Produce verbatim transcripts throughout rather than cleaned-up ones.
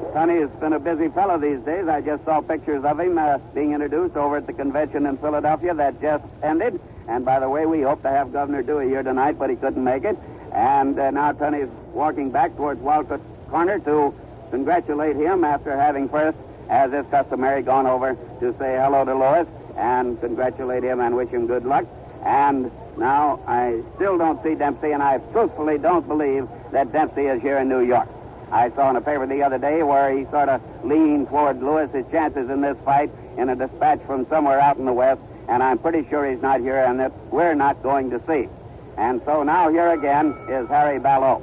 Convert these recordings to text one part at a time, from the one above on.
Tony's been a busy fellow these days. I just saw pictures of him uh, being introduced over at the convention in Philadelphia that just ended. And by the way, we hope to have Governor Dewey here tonight, but he couldn't make it. And uh, now Tony's walking back towards Walcott Corner to congratulate him after having first, as is customary, gone over to say hello to Louis and congratulate him and wish him good luck. And now I still don't see Dempsey, and I truthfully don't believe that Dempsey is here in New York. I saw in a paper the other day where he sort of leaned toward Lewis's chances in this fight in a dispatch from somewhere out in the West, and I'm pretty sure he's not here and that we're not going to see. And so now here again is Harry Ballot.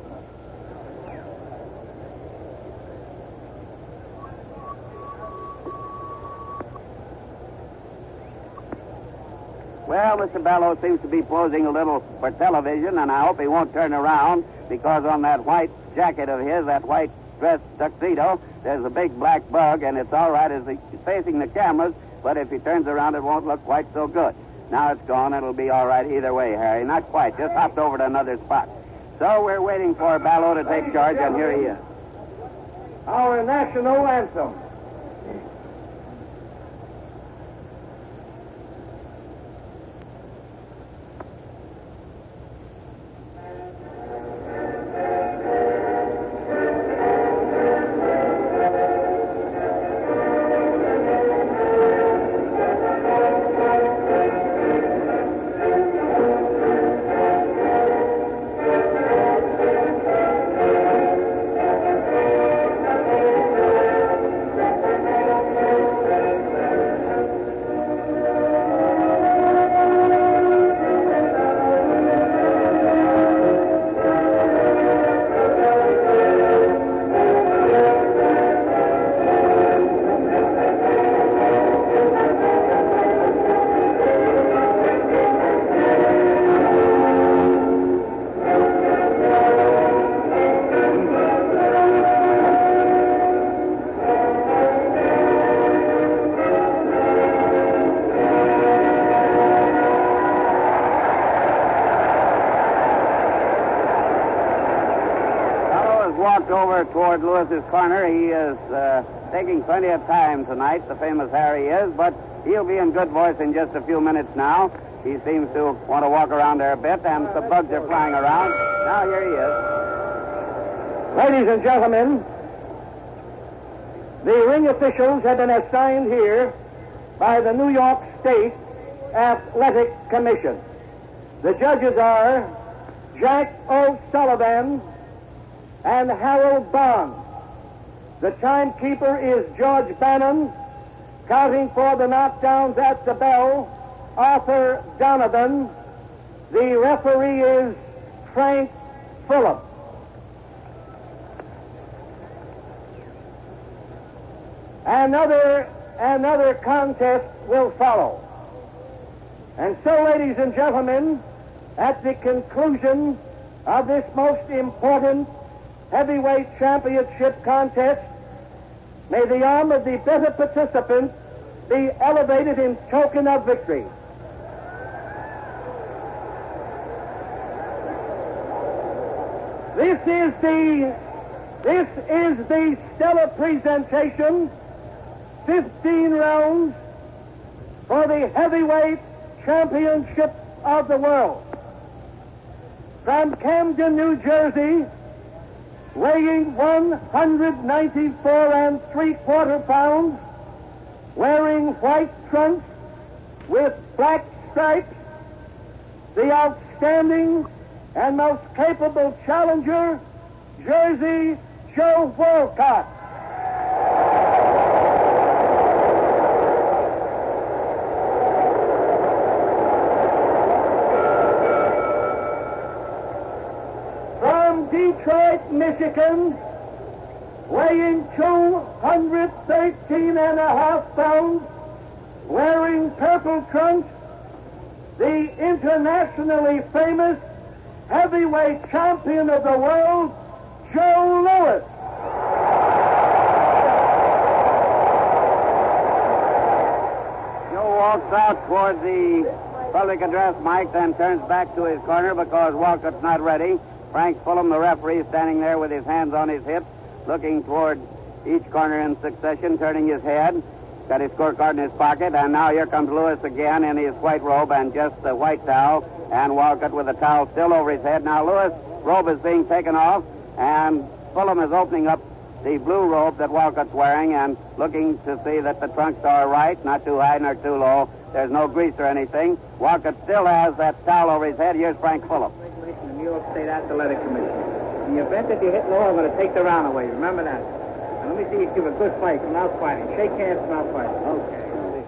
Well, Mister Ballot seems to be posing a little for television, and I hope he won't turn around, because on that white jacket of his, that white dress tuxedo, there's a big black bug, and it's all right as he's facing the cameras, but if he turns around, it won't look quite so good. Now it's gone. It'll be all right either way, Harry. Not quite. Just hopped over to another spot. So we're waiting for Ballot to take charge, and here he is. Our national anthem. Over toward Lewis's corner. He is uh, taking plenty of time tonight, the famous Harry is, but he'll be in good voice in just a few minutes now. He seems to want to walk around there a bit, and the bugs are flying around. Now here he is. Ladies and gentlemen, the ring officials have been assigned here by the New York State Athletic Commission. The judges are Jack O'Sullivan and Harold Bond. The timekeeper is George Bannon. Counting for the knockdowns at the bell, Arthur Donovan. The referee is Frank Fulham. Another, another contest will follow. And so, ladies and gentlemen, at the conclusion of this most important heavyweight championship contest, may the arm of the better participant be elevated in token of victory. This is the this is the stellar presentation, fifteen rounds for the heavyweight championship of the world. From Camden, New Jersey, weighing one hundred ninety-four and three-quarter pounds, wearing white trunks with black stripes, the outstanding and most capable challenger, Jersey Joe Walcott. From Detroit, Michigan, weighing two hundred thirteen and a half pounds, wearing purple trunks, the internationally famous heavyweight champion of the world, Joe Louis. Joe walks out toward the public address mic, then turns back to his corner because Walcott's not ready. Frank Fulham, the referee, standing there with his hands on his hips, looking toward each corner in succession, turning his head. Got his scorecard in his pocket, and now here comes Lewis again in his white robe and just the white towel, and Walcott with the towel still over his head. Now Lewis' robe is being taken off, and Fulham is opening up the blue robe that Walcott's wearing and looking to see that the trunks are right, not too high nor too low. There's no grease or anything. Walcott still has that towel over his head. Here's Frank Fulham. Regulation in New York State Athletic Commission. In the event that you hit low, I'm going to take the round away. Remember that. Now, let me see you give a good fight without fighting. Shake hands without fighting. Okay.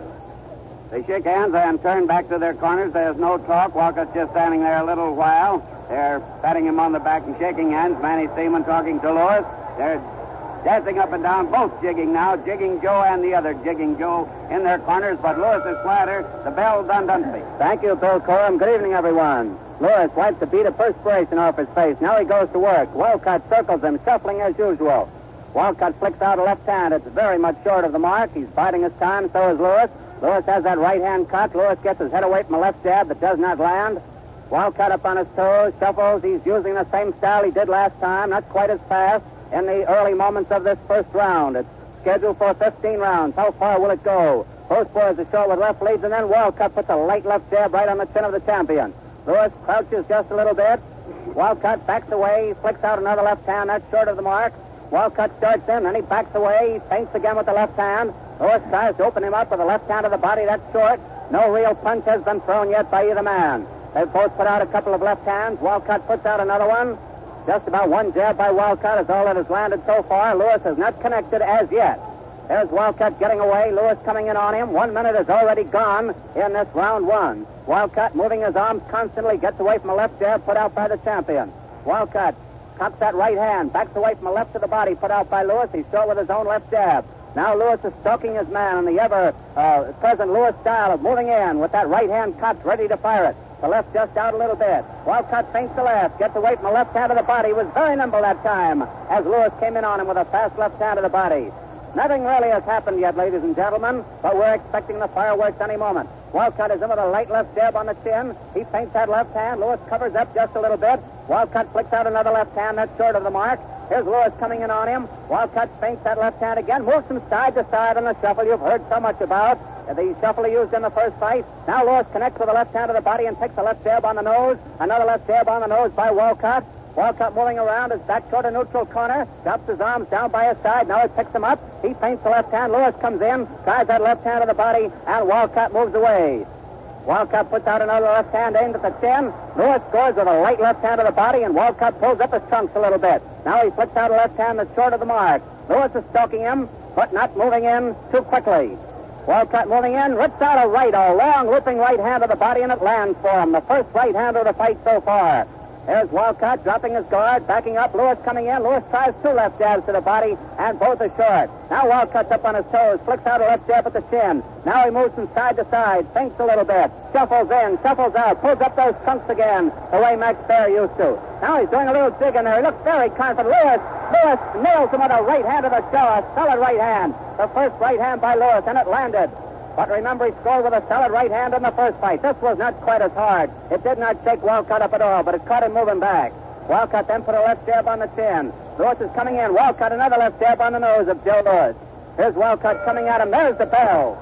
They shake hands and turn back to their corners. There's no talk. Walcott's just standing there a little while. They're patting him on the back and shaking hands. Manny Seaman talking to Lewis. They're dancing up and down, both jigging now, jigging Joe and the other jigging Joe in their corners, but Lewis is flatter. The bell done Dunsby. Thank you, Bill Coram. Good evening, everyone. Lewis wipes a bead of perspiration off his face. Now he goes to work. Walcott circles him, shuffling as usual. Walcott flicks out a left hand. It's very much short of the mark. He's biding his time, so is Lewis. Lewis has that right hand cocked. Lewis gets his head away from a left jab that does not land. Walcott up on his toes, shuffles. He's using the same style he did last time, not quite as fast. In the early moments of this first round. It's scheduled for fifteen rounds. How far will it go? Both boys are short with left leads, and then Walcott puts a light left jab right on the chin of the champion. Lewis crouches just a little bit. Walcott backs away, flicks out another left hand. That's short of the mark. Walcott starts in, then he backs away. He feints again with the left hand. Lewis tries to open him up with the left hand of the body. That's short. No real punch has been thrown yet by either man. They've both put out a couple of left hands. Walcott puts out another one. Just about one jab by Walcott is all that has landed so far. Lewis has not connected as yet. There's Walcott getting away. Lewis coming in on him. One minute is already gone in this round one. Walcott moving his arms constantly, gets away from a left jab put out by the champion. Walcott cocks that right hand, backs away from a left to the body put out by Lewis. He's short with his own left jab. Now Lewis is stalking his man in the ever-present uh, Lewis style of moving in with that right hand cocked, ready to fire it. The left just out a little bit. Walcott feints the left, gets away from the left hand of the body. He was very nimble that time as Lewis came in on him with a fast left hand of the body. Nothing really has happened yet, ladies and gentlemen, but we're expecting the fireworks any moment. Walcott is in with a light left jab on the chin. He feints that left hand. Lewis covers up just a little bit. Walcott flicks out another left hand. That's short of the mark. Here's Lewis coming in on him. Walcott feints that left hand again, moves from side to side on the shuffle you've heard so much about. The shuffle he used in the first fight. Now Lewis connects with the left hand of the body and takes a left jab on the nose. Another left jab on the nose by Walcott. Walcott moving around his back toward a neutral corner. Drops his arms down by his side. Now he picks him up. He feints the left hand. Lewis comes in, tries that left hand of the body, and Walcott moves away. Walcott puts out another left hand aimed at the chin. Lewis scores with a light left hand of the body, and Walcott pulls up his trunks a little bit. Now he flicks out a left hand that's short of the mark. Lewis is stalking him, but not moving in too quickly. Walcott moving in, rips out a right, a long looping right hand of the body, and it lands for him. The first right hand of the fight so far. There's Walcott dropping his guard, backing up. Lewis coming in. Lewis tries two left jabs to the body, and both are short. Now Walcott's up on his toes, flicks out a left jab at the chin. Now he moves from side to side, thinks a little bit, shuffles in, shuffles out, pulls up those trunks again, the way Max Baer used to. Now he's doing a little dig in there. He looks very confident. Lewis, Lewis nails him with a right hand of the show, a solid right hand. The first right hand by Lewis, and it landed. But remember, he scored with a solid right hand in the first fight. This was not quite as hard. It did not shake Walcott up at all, but it caught him moving back. Walcott then put a left jab on the chin. Lewis is coming in. Walcott another left jab on the nose of Joe Lewis. Here's Walcott coming at him. There's the bell.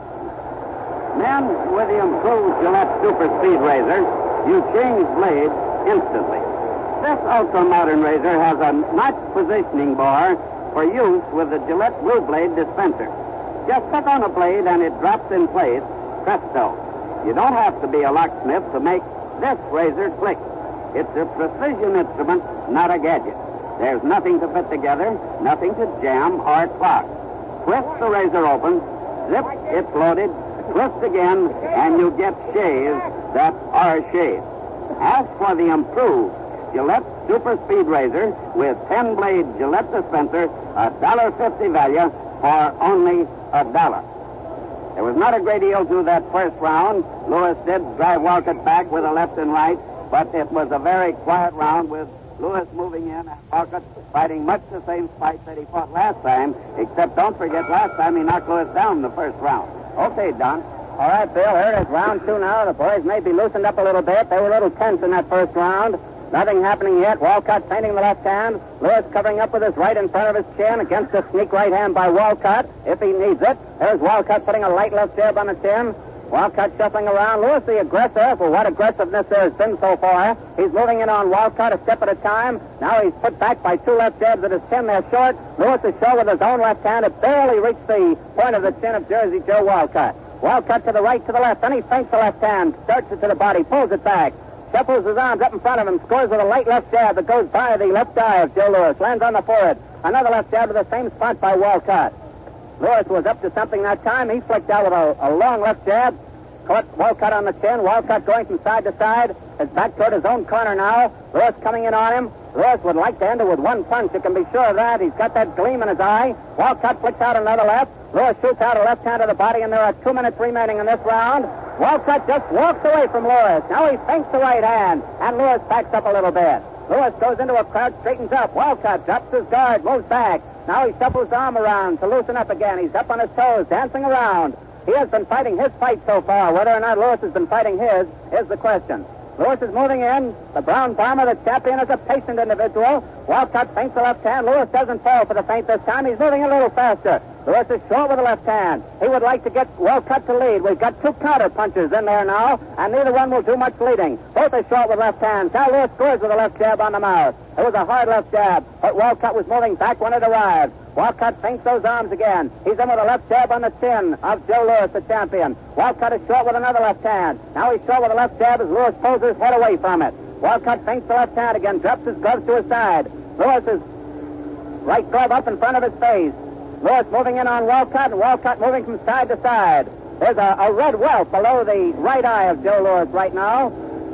Men, with the improved Gillette Super Speed Razor, you change blades instantly. This ultra-modern razor has a notch positioning bar for use with the Gillette Blue Blade dispenser. Just click on a blade and it drops in place. Presto. You don't have to be a locksmith to make this razor click. It's a precision instrument, not a gadget. There's nothing to fit together, nothing to jam or clog. Twist the razor open, zip, it's loaded, twist again, and you get shaves that are shaves. As for the improved Gillette Super Speed Razor with ten-blade Gillette dispenser, a one dollar fifty value for only a dollar. There was not a great deal to that first round. Lewis did drive Walcott back with a left and right, but it was a very quiet round with Lewis moving in and Walcott fighting much the same fight that he fought last time, except don't forget last time he knocked Lewis down in the first round. Okay, Don. All right, Bill, here it is round two now. The boys may be loosened up a little bit. They were a little tense in that first round. Nothing happening yet. Walcott feinting the left hand. Lewis covering up with his right in front of his chin against a sneak right hand by Walcott, if he needs it. There's Walcott putting a light left jab on the chin. Walcott shuffling around. Lewis, the aggressor, for what aggressiveness there has been so far. He's moving in on Walcott a step at a time. Now he's put back by two left jabs at his chin. They're short. Lewis is short with his own left hand. It barely reached the point of the chin of Jersey Joe Walcott. Walcott to the right, to the left. Then he feints the left hand, starts it to the body, pulls it back, shuffles his arms up in front of him, scores with a light left jab that goes by the left eye of Joe Louis, lands on the forehead. Another left jab to the same spot by Walcott. Louis was up to something that time. He flicked out with a, a long left jab, caught Walcott on the chin. Walcott going from side to side. His back toward his own corner now. Louis coming in on him. Louis would like to end it with one punch. You can be sure of that. He's got that gleam in his eye. Walcott flicks out another left. Louis shoots out a left hand to the body, and there are two minutes remaining in this round. Walcott just walks away from Louis. Now he feints the right hand, and Louis backs up a little bit. Louis goes into a crouch, straightens up. Walcott drops his guard, moves back. Now he shuffles his arm around to loosen up again. He's up on his toes, dancing around. He has been fighting his fight so far. Whether or not Louis has been fighting his is the question. Louis is moving in. The Brown Bomber, the champion, is a patient individual. Walcott feints the left hand. Louis doesn't fall for the feint this time. He's moving a little faster. Louis is short with the left hand. He would like to get Walcott to lead. We've got two counter punches in there now, and neither one will do much leading. Both are short with left hands. Now Louis scores with a left jab on the mouth. It was a hard left jab, but Walcott was moving back when it arrived. Walcott feints those arms again. He's in with a left jab on the chin of Joe Louis, the champion. Walcott is short with another left hand. Now he's short with a left jab as Louis pulls his head away from it. Walcott feints the left hand again, drops his gloves to his side. Louis's right glove up in front of his face. Louis moving in on Walcott, and Walcott moving from side to side. There's a, a red welt below the right eye of Joe Louis right now.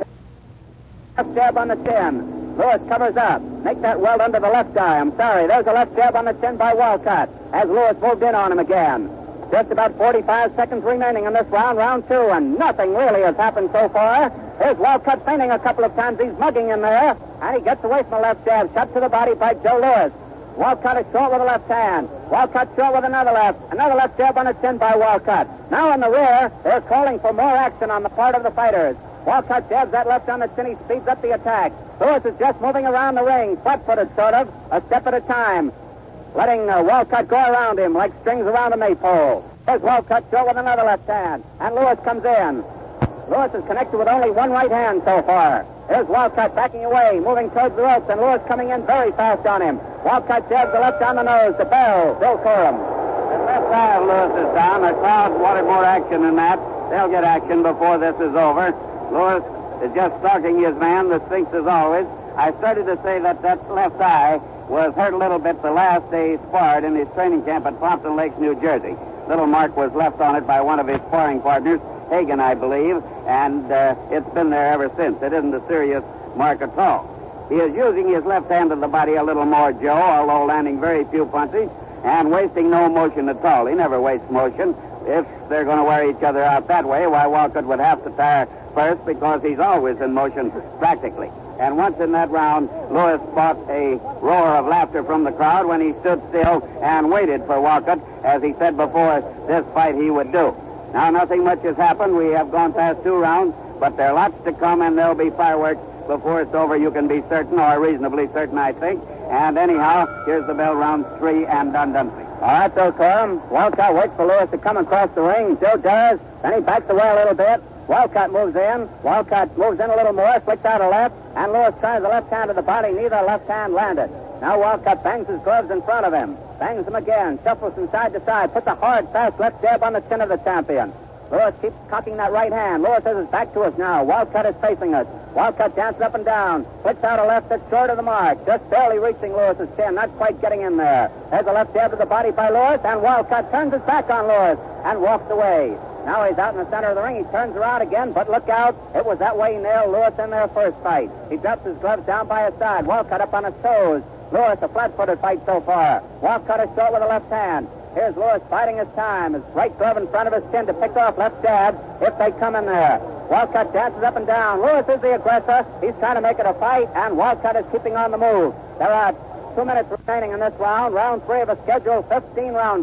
Left jab on the chin. Louis covers up. Make that welt under the left eye. I'm sorry. There's a left jab on the chin by Walcott as Louis moved in on him again. Just about forty-five seconds remaining in this round, round two, and nothing really has happened so far. There's Walcott feinting a couple of times. He's mugging in there, and he gets away from the left jab. Shot to the body by Joe Louis. Walcott is short with the left hand. Walcott short with another left. Another left jab on the chin by Walcott. Now in the rear, they're calling for more action on the part of the fighters. Walcott jabs that left on the chin. He speeds up the attack. Louis is just moving around the ring, flat-footed sort of, a step at a time, letting uh, Walcott go around him like strings around a maypole. There's Walcott short with another left hand, and Louis comes in. Louis is connected with only one right hand so far. There's Walcott backing away, moving towards the ropes, and Louis coming in very fast on him. Walcott jabs the left on the nose to Bell, Bill Coram. The left eye of Louis is down. The crowd wanted more action than that. They'll get action before this is over. Louis is just stalking his man, the Sphinx as always. I started to say that that left eye was hurt a little bit the last day he sparred in his training camp at Pompton Lakes, New Jersey. Little mark was left on it by one of his sparring partners, Hagen, I believe, and uh, it's been there ever since. It isn't a serious mark at all. He is using his left hand to the body a little more, Joe, although landing very few punches and wasting no motion at all. He never wastes motion. If they're going to wear each other out that way, why, Walcott would have to tire first because he's always in motion, practically. And once in that round, Louis fought a roar of laughter from the crowd when he stood still and waited for Walcott, as he said before this fight he would do. Now, nothing much has happened. We have gone past two rounds, but there are lots to come, and there'll be fireworks before it's over, you can be certain, or reasonably certain, I think. And anyhow, here's the bell, round three, and done, done. All right, Bill Coram. Walcott waits for Louis to come across the ring. Joe does. Then he backs away a little bit. Walcott moves in. Walcott moves in a little more, flicks out a left, and Louis tries the left hand to the body. Neither left hand landed. Now Walcott bangs his gloves in front of him. Bangs them again. Shuffles from side to side. Puts a hard, fast left jab on the chin of the champion. Louis keeps cocking that right hand. Louis has his back to us now. Walcott is facing us. Walcott dances up and down. Flicks out a left that's short of the mark. Just barely reaching Louis's chin. Not quite getting in there. There's a left jab to the body by Louis, and Walcott turns his back on Louis and walks away. Now he's out in the center of the ring. He turns around again, but look out. It was that way he nailed Louis in their first fight. He drops his gloves down by his side. Walcott up on his toes. Louis, a flat-footed fight so far. Walcott is short with the left hand. Here's Louis biding his time. His right glove in front of his chin to pick off left jabs if they come in there. Walcott dances up and down. Louis is the aggressor. He's trying to make it a fight, and Walcott is keeping on the move. There are two minutes remaining in this round, round three of a scheduled fifteen-rounder.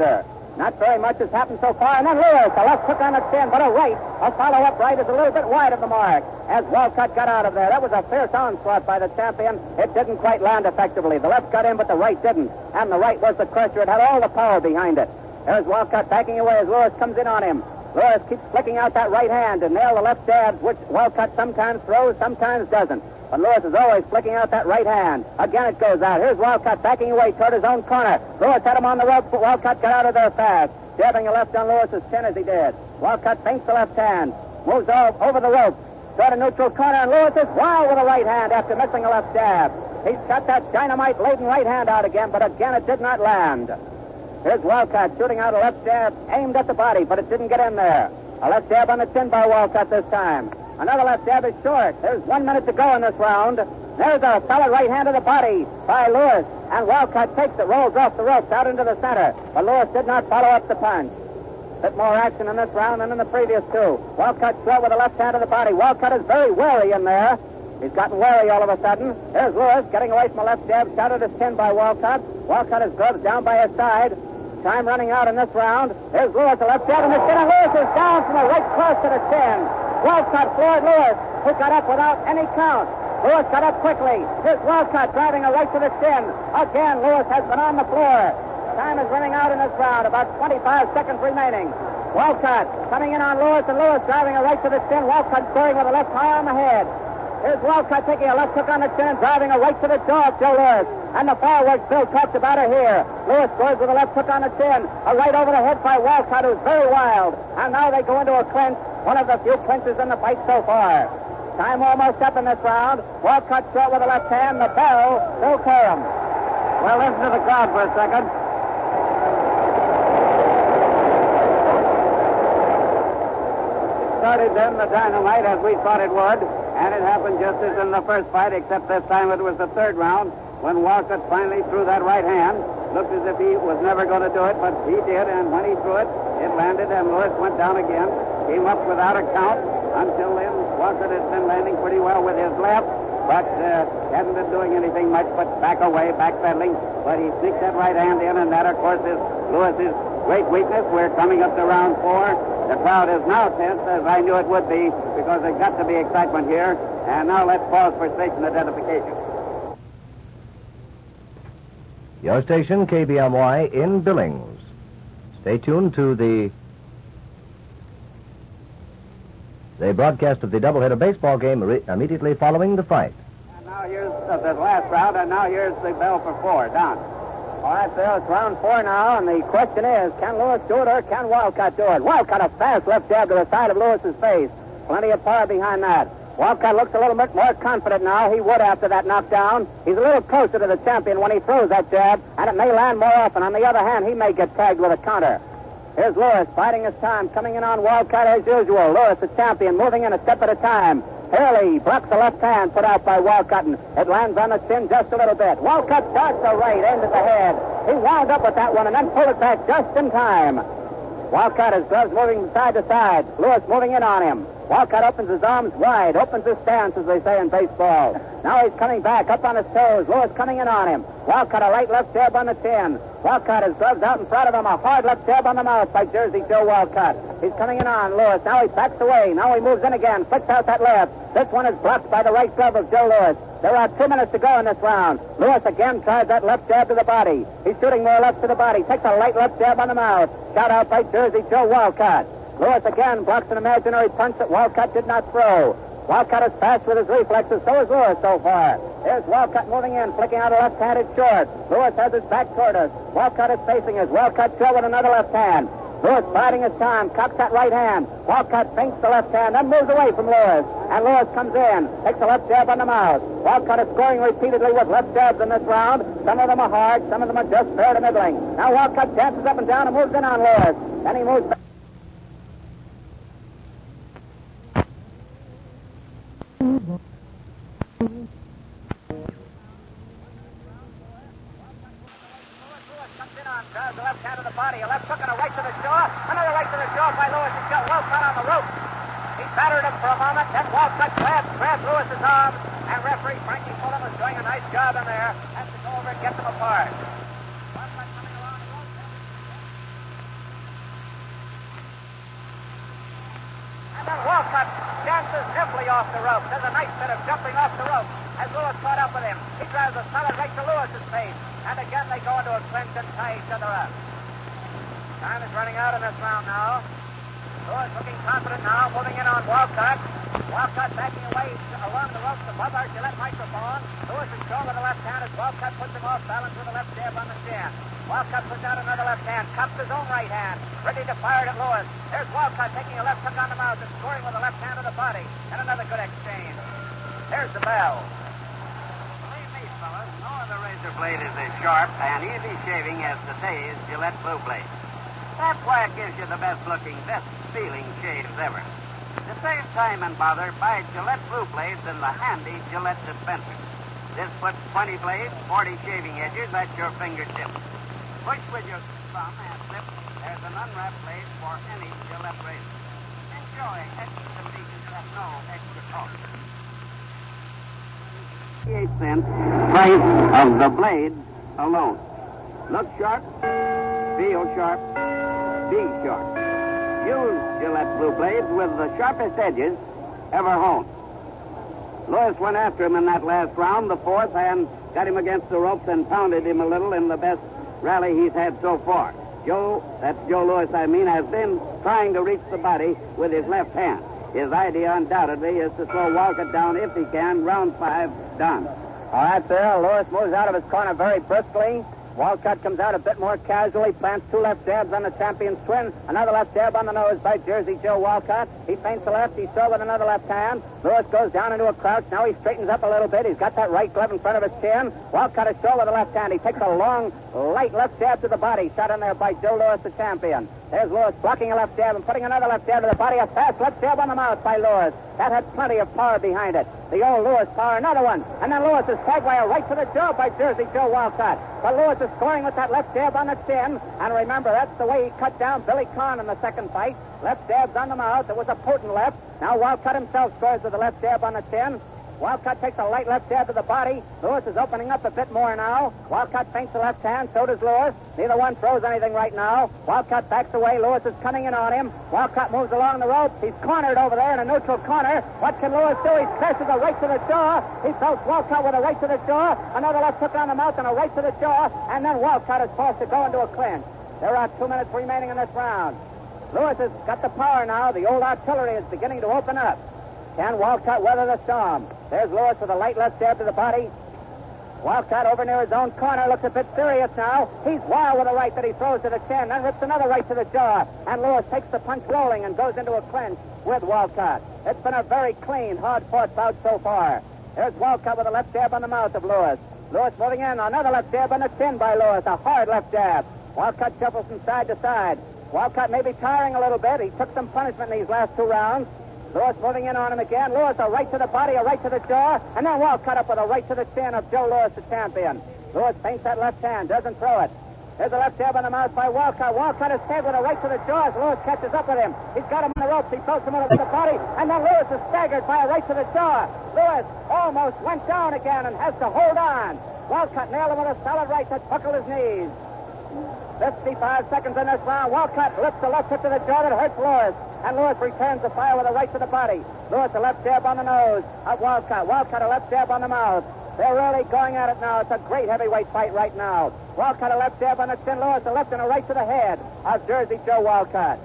Not very much has happened so far. And then Lewis, a left hook on the chin, but a right, a follow-up right is a little bit wide of the mark as Walcott got out of there. That was a fierce onslaught by the champion. It didn't quite land effectively. The left got in, but the right didn't. And the right was the crusher. It had all the power behind it. There's Walcott backing away as Lewis comes in on him. Lewis keeps flicking out that right hand to nail the left jabs, which Walcott sometimes throws, sometimes doesn't. But Lewis is always flicking out that right hand. Again it goes out. Here's Walcott backing away toward his own corner. Lewis had him on the ropes, but Walcott got out of there fast, jabbing a left on Lewis's chin as he did. Walcott feints the left hand, moves off over the ropes toward a neutral corner, and Lewis is wild with a right hand after missing a left jab. He's got that dynamite-laden right hand out again, but again it did not land. Here's Walcott shooting out a left jab aimed at the body, but it didn't get in there. A left jab on the chin by Walcott this time. Another left jab is short. There's one minute to go in this round. There's a solid right hand to the body by Lewis. And Walcott takes it, rolls off the ropes out into the center. But Lewis did not follow up the punch. Bit more action in this round than in the previous two. Walcott short with a left hand to the body. Walcott is very wary in there. He's gotten wary all of a sudden. There's Lewis getting away from a left jab shot at his chin by Walcott. Walcott is gloves down by his side. Time running out in this round. Here's Lewis, a left jab in the chin, and Lewis is down from a right cross to the chin. Walcott floored Lewis, who got up without any count. Lewis got up quickly. Here's Walcott driving a right to the chin. Again, Lewis has been on the floor. Time is running out in this round, about twenty-five seconds remaining. Walcott coming in on Lewis, and Lewis driving a right to the chin. Walcott scoring with a left high on the head. Here's Walcott taking a left hook on the chin and driving a right to the jaw of Joe Lewis. And the fireworks Bill talked about are here. Lewis scores with a left hook on the chin. A right over the head by Walcott, who's very wild. And now they go into a clinch. One of the few clinches in the fight so far. Time almost up in this round. Walcott short with the left hand. The bell, Bill Corum. Well, listen to the crowd for a second. Started then the dynamite as we thought it would, and it happened just as in the first fight, except this time it was the third round when Walcott finally threw that right hand. Looked as if he was never going to do it, but he did, and when he threw it, it landed, and Lewis went down again. Came up without a count. Until then, Walcott has been landing pretty well with his left, but uh, hasn't been doing anything much but back away, backpedaling. But he sneaked that right hand in, and that, of course, is Lewis's great weakness. We're coming up to round four. The crowd is now tense, as I knew it would be, because there's got to be excitement here. And now let's pause for station identification. Your station, K B M Y, in Billings. Stay tuned to the the broadcast of the doubleheader baseball game re- immediately following the fight. And now here's uh, the last round, and now here's the bell for four. Down. All right, Bill, it's round four now, and the question is, can Lewis do it or can Walcott do it? Walcott, a fast left jab to the side of Lewis's face. Plenty of power behind that. Walcott looks a little bit more confident now. He would after that knockdown. He's a little closer to the champion when he throws that jab, and it may land more often. On the other hand, he may get tagged with a counter. Here's Lewis, biding his time, coming in on Walcott as usual. Lewis, the champion, moving in a step at a time. Hurley blocks the left hand put out by Walcott, and it lands on the chin just a little bit. Walcott starts the right, aimed at the head. He wound up with that one and then pulled it back just in time. Walcott, his gloves moving from side to side. Lewis moving in on him. Walcott opens his arms wide, opens his stance, as they say in baseball. Now he's coming back, up on his toes. Lewis coming in on him. Walcott, a right left jab on the chin. Walcott, his gloves out in front of him, a hard left jab on the mouth by Jersey Joe Walcott. He's coming in on Lewis. Now he backs away. Now he moves in again, flicks out that left. This one is blocked by the right glove of Joe Lewis. There are two minutes to go in this round. Lewis again tries that left jab to the body. He's shooting more left to the body. Takes a light left jab on the mouth. Shot out by Jersey Joe Walcott. Lewis again blocks an imaginary punch that Walcott did not throw. Walcott is fast with his reflexes, so is Lewis so far. Here's Walcott moving in, flicking out a left-handed short. Lewis has his back toward us. Walcott is facing us. Walcott short with another left hand. Lewis biding his time, cocks that right hand. Walcott feints the left hand, then moves away from Lewis. And Lewis comes in, takes a left jab on the mouth. Walcott is scoring repeatedly with left jabs in this round. Some of them are hard, some of them are just fair to middling. Now Walcott dances up and down and moves in on Lewis. Then he moves back. Drives the left hand to the body, a left hook and a right to the jaw, another right to the jaw by Lewis. He's got Walcott on the rope. He battered him for a moment, then Walcott grabbed, grabbed Lewis's arm, and referee Frankie Fulham is doing a nice job in there. Has to go over and get them apart. Walcott coming along the rope. off the rope. There's a nice bit of jumping off the rope as Lewis caught up with him. He drives a solid right to Lewis's face. And again they go into a clinch and tie each other up. Time is running out in this round now. Lewis looking confident now, moving in on Walcott. Walcott backing away along the ropes above our Gillette microphone. Lewis is shown with the left hand as Walcott puts him off balance with a left jab on the chin. Walcott puts out another left hand, cups his own right hand, ready to fire it at Lewis. There's Walcott taking a left hook on the mouth and scoring with a left hand to the body. And another good exchange. There's the bell. Believe me, fellas, no other razor blade is as sharp and easy shaving as today's Gillette Blue Blade. That's why it gives you the best-looking, best-feeling shaves ever. To save time and bother, buy Gillette Blue Blades in the handy Gillette dispenser. This puts twenty blades, forty shaving edges at your fingertips. Push with your thumb and slip. There's an unwrapped blade for any Gillette razor. Enjoy extra convenience at no extra cost. eighty-eight cents price of the blade alone. Look sharp, feel sharp, be sharp. Use Gillette Blue Blades with the sharpest edges ever honed. Lewis went after him in that last round, the fourth, and got him against the ropes and pounded him a little in the best rally he's had so far. Joe, that's Joe Louis, I mean, has been trying to reach the body with his left hand. His idea, undoubtedly, is to slow Walcott down if he can. Round five, done. All right, sir. Lewis moves out of his corner very briskly. Walcott comes out a bit more casually, plants two left jabs on the champion's twin. Another left jab on the nose by Jersey Joe Walcott. He feints the left. He's thrown with another left hand. Lewis goes down into a crouch. Now he straightens up a little bit. He's got that right glove in front of his chin. Walcott is shown with the left hand. He takes a long, light left jab to the body. Shot in there by Joe Louis, the champion. There's Lewis blocking a left jab and putting another left jab to the body. A fast left jab on the mouth by Lewis. That had plenty of power behind it. The old Lewis power. Another one. And then Lewis is tagged by a right to the jaw by Jersey Joe Walcott. But Lewis is scoring with that left jab on the chin. And remember, that's the way he cut down Billy Conn in the second fight. Left jabs on the mouth. It was a potent left. Now Walcott himself scores with the left jab on the chin. Walcott takes a light left jab to the body. Lewis is opening up a bit more now. Walcott feints the left hand, so does Lewis. Neither one throws anything right now. Walcott backs away. Lewis is coming in on him. Walcott moves along the ropes. He's cornered over there in a neutral corner. What can Lewis do? He crashes a right to the jaw. He belts Walcott with a right to the jaw. Another left hook on the mouth and a right to the jaw. And then Walcott is forced to go into a clinch. There are two minutes remaining in this round. Lewis has got the power now. The old artillery is beginning to open up. Can Walcott weather the storm? There's Lewis with a light left jab to the body. Walcott over near his own corner looks a bit serious now. He's wild with a right that he throws to the chin, then rips another right to the jaw. And Lewis takes the punch rolling and goes into a clinch with Walcott. It's been a very clean, hard-fought bout so far. There's Walcott with a left jab on the mouth of Lewis. Lewis moving in. Another left jab on the chin by Lewis. A hard left jab. Walcott shuffles from side to side. Walcott may be tiring a little bit. He took some punishment in these last two rounds. Lewis moving in on him again. Lewis a right to the body, a right to the jaw, and then Walcott up with a right to the chin of Joe Louis, the champion. Lewis feints that left hand, doesn't throw it. There's a left jab on the mouth by Walcott. Walcott is tagged with a right to the jaw as Lewis catches up with him. He's got him on the ropes. He throws him over the body, and then Lewis is staggered by a right to the jaw. Lewis almost went down again and has to hold on. Walcott nailed him with a solid right that buckled his knees. fifty-five seconds in this round. Walcott lifts a left hook to the jaw that hurts Lewis. And Lewis returns the fire with a right to the body. Lewis a left jab on the nose of Walcott. Walcott a left jab on the mouth. They're really going at it now. It's a great heavyweight fight right now. Walcott a left jab on the chin. Lewis a left and a right to the head of Jersey Joe Walcott.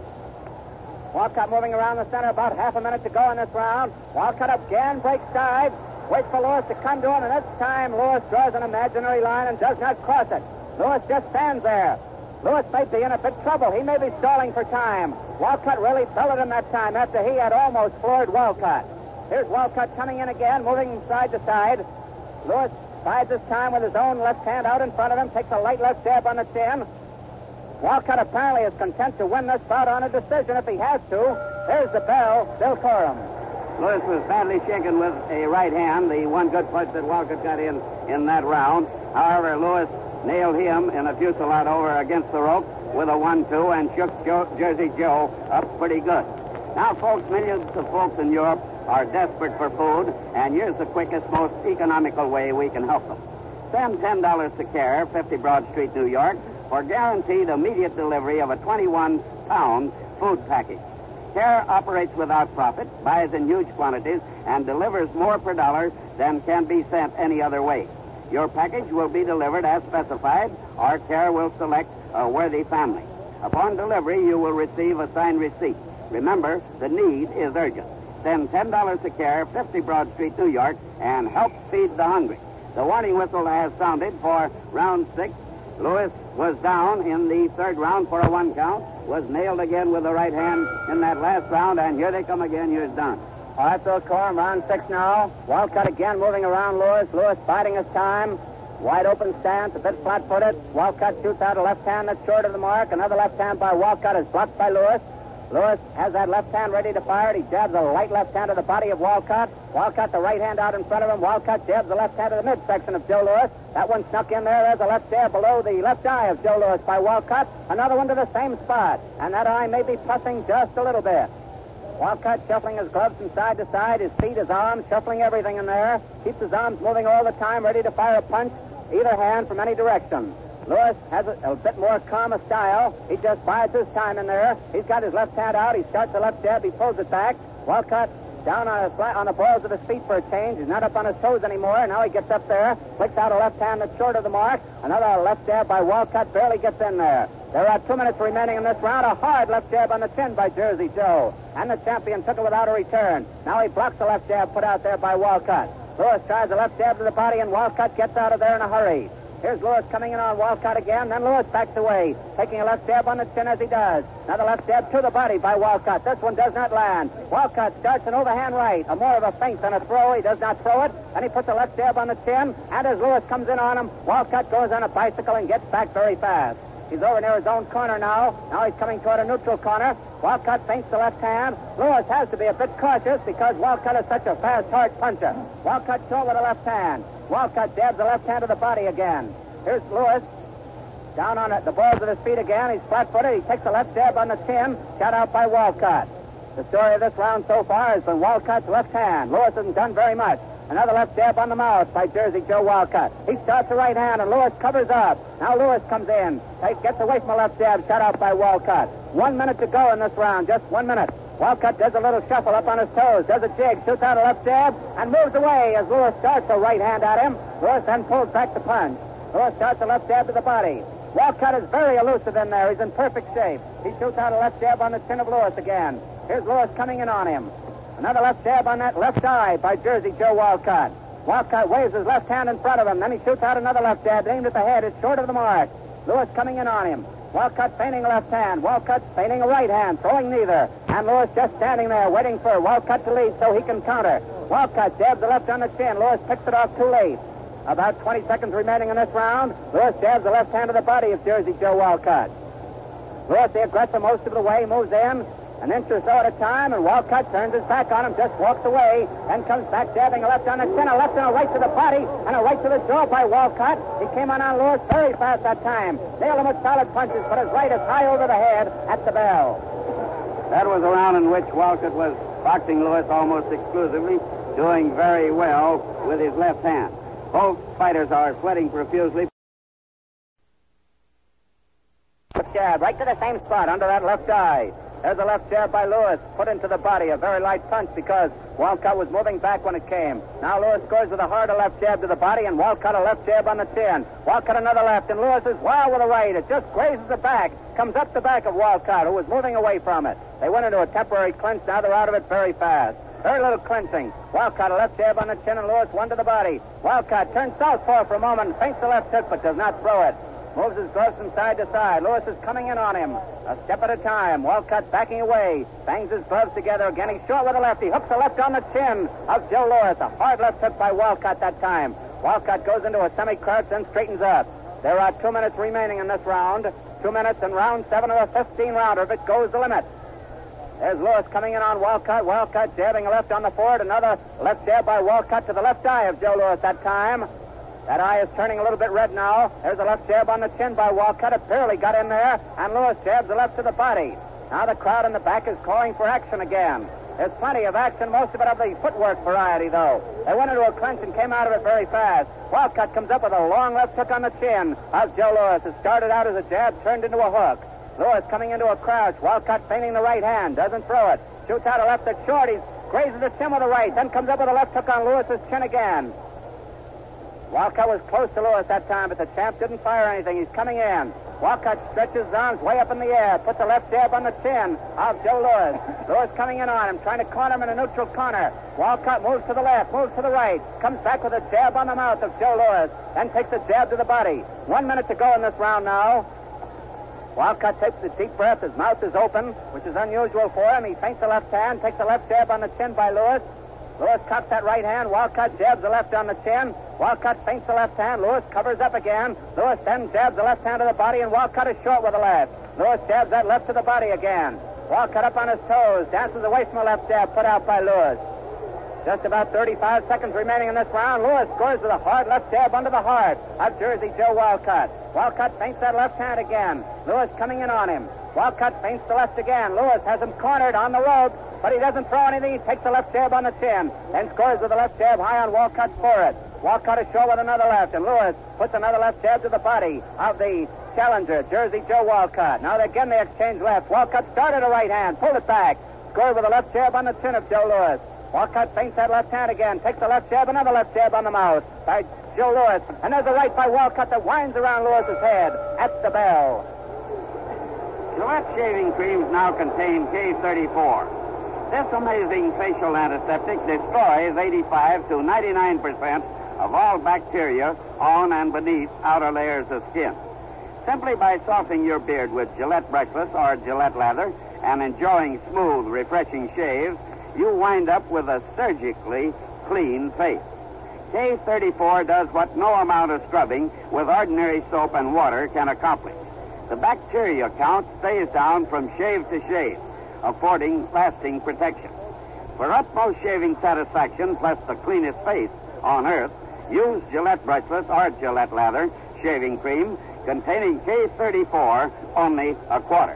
Walcott moving around the center, about half a minute to go in this round. Walcott again breaks side. Waits for Lewis to come to him, and this time Lewis draws an imaginary line and does not cross it. Lewis just stands there. Lewis may be in a bit trouble. He may be stalling for time. Walcott really belted him that time after he had almost floored Walcott. Here's Walcott coming in again, moving side to side. Lewis bides his time with his own left hand out in front of him, takes a light left jab on the chin. Walcott apparently is content to win this bout on a decision if he has to. There's the bell, Bill Corum. Lewis was badly shaken with a right hand, the one good punch that Walcott got in in that round. However, Lewis nailed him in a fusillade over against the rope with a one two and shook Joe, Jersey Joe up pretty good. Now, folks, millions of folks in Europe are desperate for food, and here's the quickest, most economical way we can help them. Send ten dollars to CARE, fifty Broad Street, New York, for guaranteed immediate delivery of a twenty-one pound food package. Care operates without profit, buys in huge quantities, and delivers more per dollar than can be sent any other way. Your package will be delivered as specified, or Care will select a worthy family. Upon delivery, you will receive a signed receipt. Remember, the need is urgent. Send ten dollars to Care, fifty Broad Street, New York, and help feed the hungry. The warning whistle has sounded for round six. Lewis was down in the third round for a one count, was nailed again with the right hand in that last round, and here they come again. Here's done. All right, Bill Corum, round six now. Walcott again moving around Lewis. Lewis biding his time. Wide open stance, a bit flat-footed. Walcott shoots out a left hand that's short of the mark. Another left hand by Walcott is blocked by Lewis. Lewis has that left hand ready to fire. He jabs a light left hand to the body of Walcott. Walcott the right hand out in front of him. Walcott jabs the left hand to the midsection of Joe Lewis. That one snuck in there. There's a left jab below the left eye of Joe Lewis by Walcott. Another one to the same spot. And that eye may be pussing just a little bit. Walcott shuffling his gloves from side to side, his feet, his arms, shuffling everything in there. Keeps his arms moving all the time, ready to fire a punch, either hand from any direction. Lewis has a, a bit more calm a style. He just bides his time in there. He's got his left hand out. He starts the left jab. He pulls it back. Walcott down on, his, on the balls of his feet for a change. He's not up on his toes anymore. Now he gets up there, flicks out a left hand that's short of the mark. Another left jab by Walcott barely gets in there. There are two minutes remaining in this round. A hard left jab on the chin by Jersey Joe. And the champion took it without a return. Now he blocks the left jab put out there by Walcott. Lewis tries a left jab to the body, and Walcott gets out of there in a hurry. Here's Lewis coming in on Walcott again. Then Lewis backs away, taking a left jab on the chin as he does. Another left jab to the body by Walcott. This one does not land. Walcott starts an overhand right, a more of a feint than a throw. He does not throw it. And he puts a left jab on the chin. And as Lewis comes in on him, Walcott goes on a bicycle and gets back very fast. He's over near his own corner now. Now he's coming toward a neutral corner. Walcott feints the left hand. Lewis has to be a bit cautious because Walcott is such a fast, hard puncher. Walcott short with the left hand. Walcott jabs the left hand to the body again. Here's Lewis. Down on it, the balls of his feet again. He's flat-footed. He takes a left jab on the chin. Shot out by Walcott. The story of this round so far has been Walcott's left hand. Lewis hasn't done very much. Another left jab on the mouth by Jersey Joe Walcott. He starts the right hand, and Lewis covers up. Now Lewis comes in. Takes, gets away from the left jab. Shot out by Walcott. One minute to go in this round. Just one minute. Walcott does a little shuffle up on his toes, does a jig, shoots out a left jab, and moves away as Lewis starts a right hand at him. Lewis then pulls back the punch. Lewis starts a left jab to the body. Walcott is very elusive in there. He's in perfect shape. He shoots out a left jab on the chin of Lewis again. Here's Lewis coming in on him. Another left jab on that left eye by Jersey Joe Walcott. Walcott waves his left hand in front of him. Then he shoots out another left jab aimed at the head. It's short of the mark. Lewis coming in on him. Walcott feinting a left hand. Walcott feinting a right hand, throwing neither. And Lewis just standing there waiting for Walcott to lead so he can counter. Walcott jabs the left on the chin. Lewis picks it off too late. About twenty seconds remaining in this round. Lewis jabs the left hand to the body of Jersey Joe Walcott. Lewis, the aggressor most of the way, moves in an inch or so at a time, and Walcott turns his back on him, just walks away, then comes back jabbing a left on the chin, a left and a right to the body, and a right to the jaw by Walcott. He came on on Lewis very fast that time. Nailed him with solid punches, but his right is high over the head at the bell. That was a round in which Walcott was boxing Lewis almost exclusively, doing very well with his left hand. Both fighters are sweating profusely. Jab right to the same spot under that left eye. There's a left jab by Lewis, put into the body, a very light punch because Walcott was moving back when it came. Now Lewis scores with a harder left jab to the body, and Walcott a left jab on the chin. Walcott another left, and Lewis is wild with a right. It just grazes the back, comes up the back of Walcott, who was moving away from it. They went into a temporary clinch. Now they're out of it very fast. Very little clinching. Walcott a left jab on the chin, and Lewis one to the body. Walcott turns southpaw for a moment, feints the left hook, but does not throw it. Moves his gloves from side to side. Lewis is coming in on him. A step at a time. Walcott backing away. Bangs his gloves together again. He's short with the left. He hooks the left on the chin of Joe Lewis. A hard left hook by Walcott that time. Walcott goes into a semi-crouch, then straightens up. There are two minutes remaining in this round. Two minutes in round seven of a fifteen-rounder. If it goes the limit. There's Lewis coming in on Walcott. Walcott jabbing a left on the forward. Another left jab by Walcott to the left eye of Joe Lewis that time. That eye is turning a little bit red now. There's a left jab on the chin by Walcott. It barely got in there. And Lewis jabs the left to the body. Now the crowd in the back is calling for action again. There's plenty of action, most of it of the footwork variety, though. They went into a clinch and came out of it very fast. Walcott comes up with a long left hook on the chin of Joe Lewis. It started out as a jab, turned into a hook. Lewis coming into a crouch. Walcott feinting the right hand. Doesn't throw it. Shoots out a left that's short. He grazes the chin with the right. Then comes up with a left hook on Lewis's chin again. Walcott was close to Lewis that time, but the champ didn't fire anything. He's coming in. Walcott stretches his arms way up in the air. Puts a left jab on the chin of Joe Louis. Louis coming in on him, trying to corner him in a neutral corner. Walcott moves to the left, moves to the right. Comes back with a jab on the mouth of Joe Louis. Then takes a jab to the body. One minute to go in this round now. Walcott takes a deep breath. His mouth is open, which is unusual for him. He feints the left hand, takes a left jab on the chin by Louis. Louis cocks that right hand. Walcott jabs the left on the chin. Walcott feints the left hand. Louis covers up again. Louis then jabs the left hand to the body, and Walcott is short with the left. Louis jabs that left to the body again. Walcott up on his toes, dances away from the left jab put out by Louis. Just about thirty-five seconds remaining in this round. Louis scores with a hard left jab under the heart of Jersey Joe Walcott. Walcott feints that left hand again. Louis coming in on him. Walcott feints the left again. Louis has him cornered on the rope, but he doesn't throw anything. He takes the left jab on the chin and scores with the left jab high on Walcott's forehead. Walcott is short with another left, and Louis puts another left jab to the body of the challenger, Jersey Joe Walcott. Now again they exchange left. Walcott started a right hand, pulled it back, scored with a left jab on the chin of Joe Louis. Walcott feints that left hand again, takes a left jab, another left jab on the mouth by Joe Louis. And there's a right by Walcott that winds around Lewis's head at the bell. Gillette shaving creams now contain K thirty-four. This amazing facial antiseptic destroys eighty-five to ninety-nine percent of all bacteria on and beneath outer layers of skin. Simply by softening your beard with Gillette brushless or Gillette lather and enjoying smooth, refreshing shaves, you wind up with a surgically clean face. K thirty-four does what no amount of scrubbing with ordinary soap and water can accomplish. The bacteria count stays down from shave to shave, affording lasting protection. For utmost shaving satisfaction plus the cleanest face on earth, use Gillette brushless or Gillette lather shaving cream containing K thirty-four, only a quarter.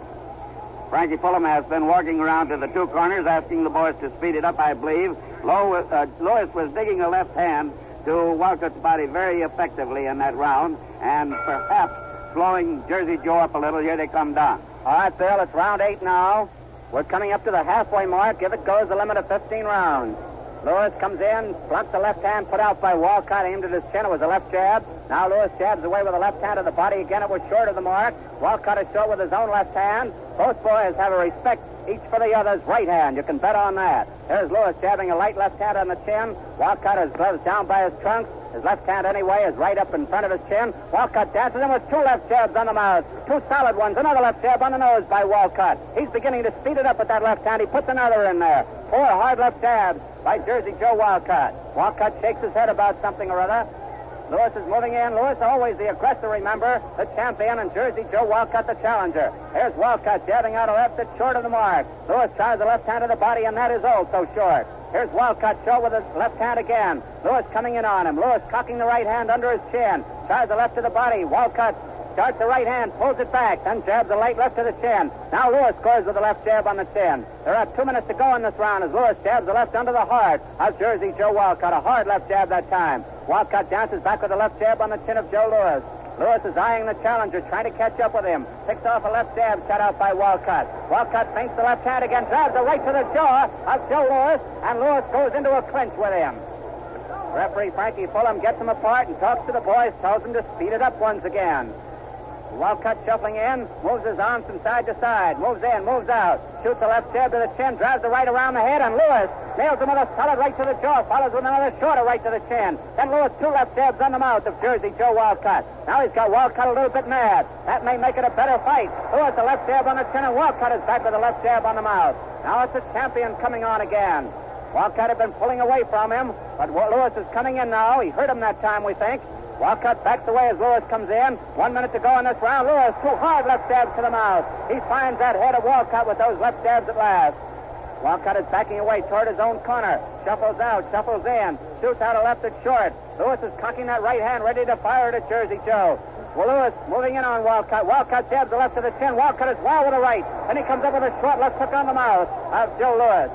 Frankie Fulham has been walking around to the two corners asking the boys to speed it up, I believe. Louis, uh, Louis was digging a left hand to Walcott's body very effectively in that round, and perhaps slowing Jersey Joe up a little. Here they come down. All right, Bill, it's round eight now. We're coming up to the halfway mark. If it goes, the limit of fifteen rounds. Louis comes in, blunts the left hand put out by Walcott, aimed at his chin. It was a left jab. Now Louis jabs away with the left hand to the body. Again, it was short of the mark. Walcott is short with his own left hand. Both boys have a respect each for the other's right hand. You can bet on that. There's Louis jabbing a light left hand on the chin. Walcott has gloves down by his trunks. His left hand, anyway, is right up in front of his chin. Walcott dances him with two left jabs on the mouth. Two solid ones. Another left jab on the nose by Walcott. He's beginning to speed it up with that left hand. He puts another in there. Four hard left jabs by Jersey Joe Walcott. Walcott shakes his head about something or other. Louis is moving in. Louis always the aggressor, remember, the champion, and Jersey Joe Walcott the challenger. Here's Walcott jabbing out a left that's short of the mark. Louis tries the left hand to the body, and that is also short. Here's Walcott short with his left hand again. Louis coming in on him. Louis cocking the right hand under his chin. Tries the left to the body. Walcott starts the right hand, pulls it back, then jabs the light left to the chin. Now Louis scores with the left jab on the chin. There are two minutes to go in this round as Louis jabs the left under the heart of Jersey Joe Walcott. A hard left jab that time. Walcott dances back with the left jab on the chin of Joe Louis. Louis is eyeing the challenger, trying to catch up with him. Picks off a left jab shot out by Walcott. Walcott feints the left hand again, drives the right to the jaw of Joe Louis, and Louis goes into a clinch with him. Referee Frankie Fulham gets them apart and talks to the boys, tells them to speed it up once again. Walcott shuffling in, moves his arms from side to side, moves in, moves out, shoots a left jab to the chin, drives the right around the head, and Louis nails him with a solid right to the jaw, follows with another shorter right to the chin. Then Louis two left jabs on the mouth of Jersey Joe Walcott. Now he's got Walcott a little bit mad. That may make it a better fight. Louis a left jab on the chin, and Walcott is back with a left jab on the mouth. Now it's the champion coming on again. Walcott had been pulling away from him, but Louis is coming in now. He hurt him that time, we think. Walcott backs away as Louis comes in. One minute to go in this round. Louis, two hard left jabs to the mouth. He finds that head of Walcott with those left jabs at last. Walcott is backing away toward his own corner. Shuffles out, shuffles in, shoots out a left that's short. Louis is cocking that right hand, ready to fire it at Jersey Joe. Well, Louis moving in on Walcott. Walcott jabs the left to the chin. Walcott is wild with the right. Then he comes up with a short left hook on the mouth of Joe Louis.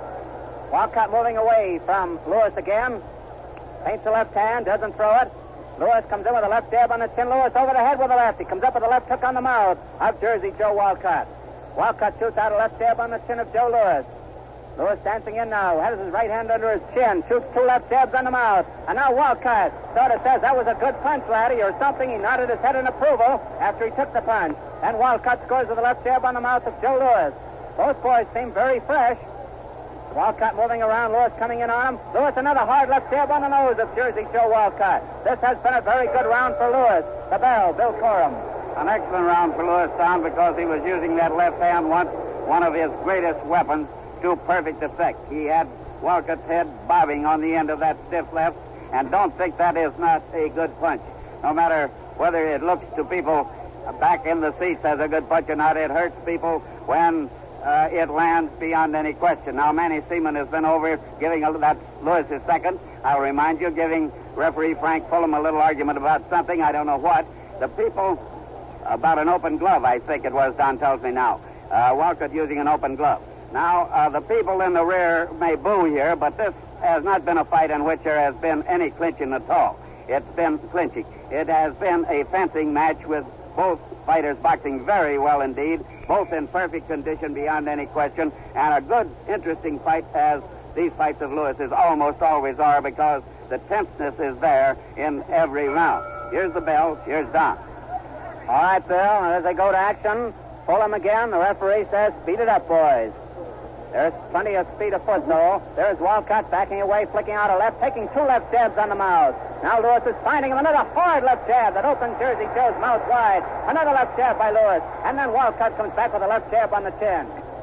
Walcott moving away from Louis again. Paints the left hand, doesn't throw it. Lewis comes in with a left jab on the chin. Lewis over the head with a left. He comes up with a left hook on the mouth of Jersey Joe Walcott. Walcott shoots out a left jab on the chin of Joe Lewis. Lewis dancing in now, has his right hand under his chin, shoots two left jabs on the mouth. And now Walcott sort of says, that was a good punch, laddie, or something. He nodded his head in approval after he took the punch. And Walcott scores with a left jab on the mouth of Joe Lewis. Both boys seem very fresh. Walcott moving around, Lewis coming in on him. Lewis, another hard left jab on the nose of Jersey Joe Walcott. This has been a very good round for Lewis. The bell, Bill Corum. An excellent round for Lewis, Tom, because he was using that left hand once, one of his greatest weapons, to perfect effect. He had Walcott's head bobbing on the end of that stiff left, and don't think that is not a good punch. No matter whether it looks to people back in the seats as a good punch or not, it hurts people when uh, it lands beyond any question. Now, Manny Seaman has been over giving a, that's Lewis's second. I'll remind you, giving referee Frank Fulham a little argument about something, I don't know what. The people, about an open glove, I think it was, Don tells me now. Uh, Walcott using an open glove. Now, uh, the people in the rear may boo here, but this has not been a fight in which there has been any clinching at all. It's been clinching. It has been a fencing match with both fighters boxing very well indeed, both in perfect condition beyond any question, and a good, interesting fight, as these fights of Lewis's almost always are, because the tenseness is there in every round. Here's the bell. Here's Don. All right, Bill, and as they go to action, Fulham again. The referee says, speed it up, boys. There's plenty of speed afoot, though. There's Walcott backing away, flicking out a left, taking two left jabs on the mouth. Now Lewis is finding him another hard left jab that opens Jersey Joe's mouth wide. Another left jab by Lewis. And then Walcott comes back with a left jab on the chin.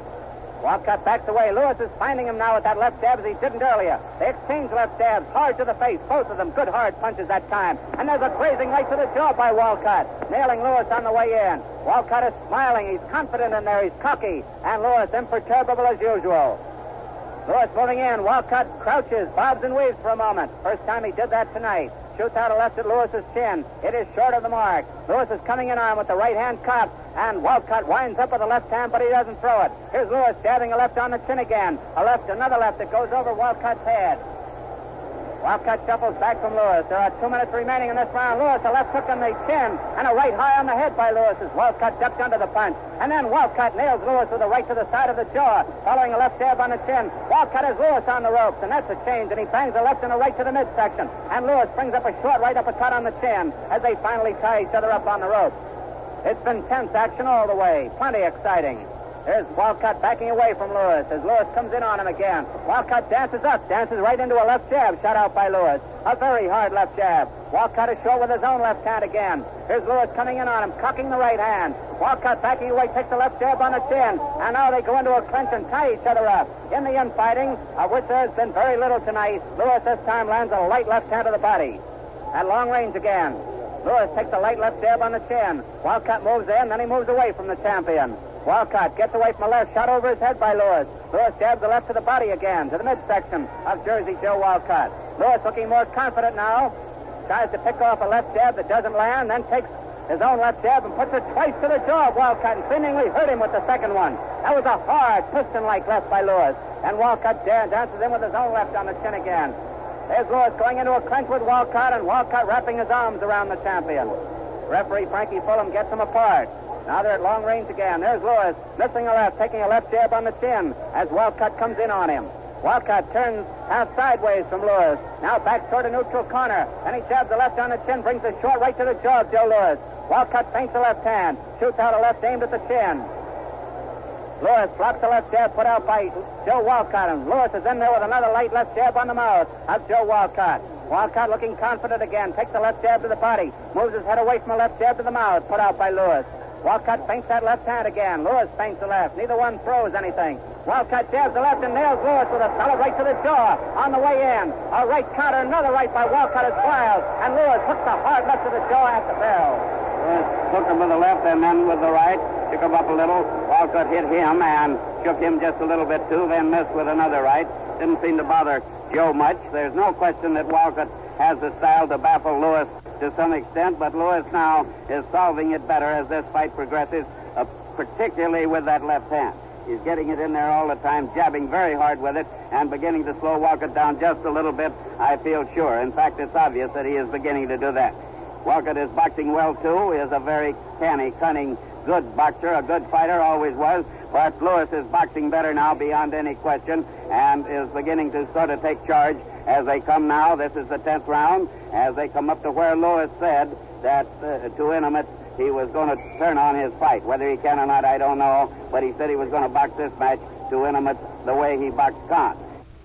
Walcott backs away. Lewis is finding him now with that left jab as he didn't earlier. They exchange left jabs, hard to the face, both of them good hard punches that time. And there's a grazing right to the jaw by Walcott, nailing Lewis on the way in. Walcott is smiling. He's confident in there. He's cocky. And Lewis imperturbable as usual. Lewis moving in. Walcott crouches, bobs and weaves for a moment. First time he did that tonight. Shoots out a left at Lewis's chin. It is short of the mark. Lewis is coming in on with the right hand cocked, and Walcott winds up with the left hand, but he doesn't throw it. Here's Lewis jabbing a left on the chin again. A left, another left that goes over Walcott's head. Walcott shuffles back from Lewis. There are two minutes remaining in this round. Lewis, a left hook on the chin and a right high on the head by Lewis as Walcott ducked under the punch. And then Walcott nails Lewis with a right to the side of the jaw, following a left jab on the chin. Walcott has Lewis on the ropes, and that's a change, and he bangs a left and a right to the midsection. And Lewis brings up a short right uppercut on the chin as they finally tie each other up on the ropes. It's been tense action all the way. Plenty exciting. There's Walcott backing away from Lewis as Lewis comes in on him again. Walcott dances up, dances right into a left jab shot out by Lewis. A very hard left jab. Walcott is short with his own left hand again. Here's Lewis coming in on him, cocking the right hand. Walcott backing away, takes a left jab on the chin. And now they go into a clinch and tie each other up. In the infighting, of which there has been very little tonight, Lewis this time lands a light left hand to the body. At long range again. Lewis takes a light left jab on the chin. Walcott moves in, then he moves away from the champion. Walcott gets away from a left shot over his head by Lewis. Lewis jabs the left to the body again, to the midsection of Jersey Joe Walcott. Lewis looking more confident now. Tries to pick off a left jab that doesn't land, then takes his own left jab and puts it twice to the jaw of Walcott and seemingly hurt him with the second one. That was a hard, piston-like left by Lewis. And Walcott dances in with his own left on the chin again. There's Lewis going into a clinch with Walcott, and Walcott wrapping his arms around the champion. Referee Frankie Fulham gets them apart. Now they're at long range again. There's Lewis, missing a left, taking a left jab on the chin as Walcott comes in on him. Walcott turns half sideways from Lewis. Now back toward a neutral corner. Then he jabs the left on the chin, brings a short right to the jaw of Joe Lewis. Walcott feints the left hand, shoots out a left aimed at the chin. Lewis blocks the left jab put out by Joe Walcott, and Lewis is in there with another light left jab on the mouth of Joe Walcott. Walcott looking confident again, takes the left jab to the body, moves his head away from the left jab to the mouth, put out by Lewis. Walcott feints that left hand again. Lewis feints the left. Neither one throws anything. Walcott jabs the left and nails Lewis with a solid right to the jaw on the way in. A right counter, another right by Walcott is wild, and Lewis hooks a hard left to the jaw at the bell. Lewis took him with the left and then with the right. Took him up a little. Walcott hit him and shook him just a little bit too, then missed with another right. Didn't seem to bother Joe much. There's no question that Walcott has the style to baffle Lewis to some extent, but Lewis now is solving it better as this fight progresses, uh, particularly with that left hand. He's getting it in there all the time, jabbing very hard with it, and beginning to slow Walcott down just a little bit, I feel sure. In fact, it's obvious that he is beginning to do that. Walcott is boxing well, too. He is a very canny, cunning, good boxer, a good fighter, always was. But Lewis is boxing better now beyond any question and is beginning to sort of take charge as they come now. This is the tenth round. As they come up to where Lewis said that uh, to Intimate he was going to turn on his fight. Whether he can or not, I don't know. But he said he was going to box this match to Intimate the way he boxed Kahn.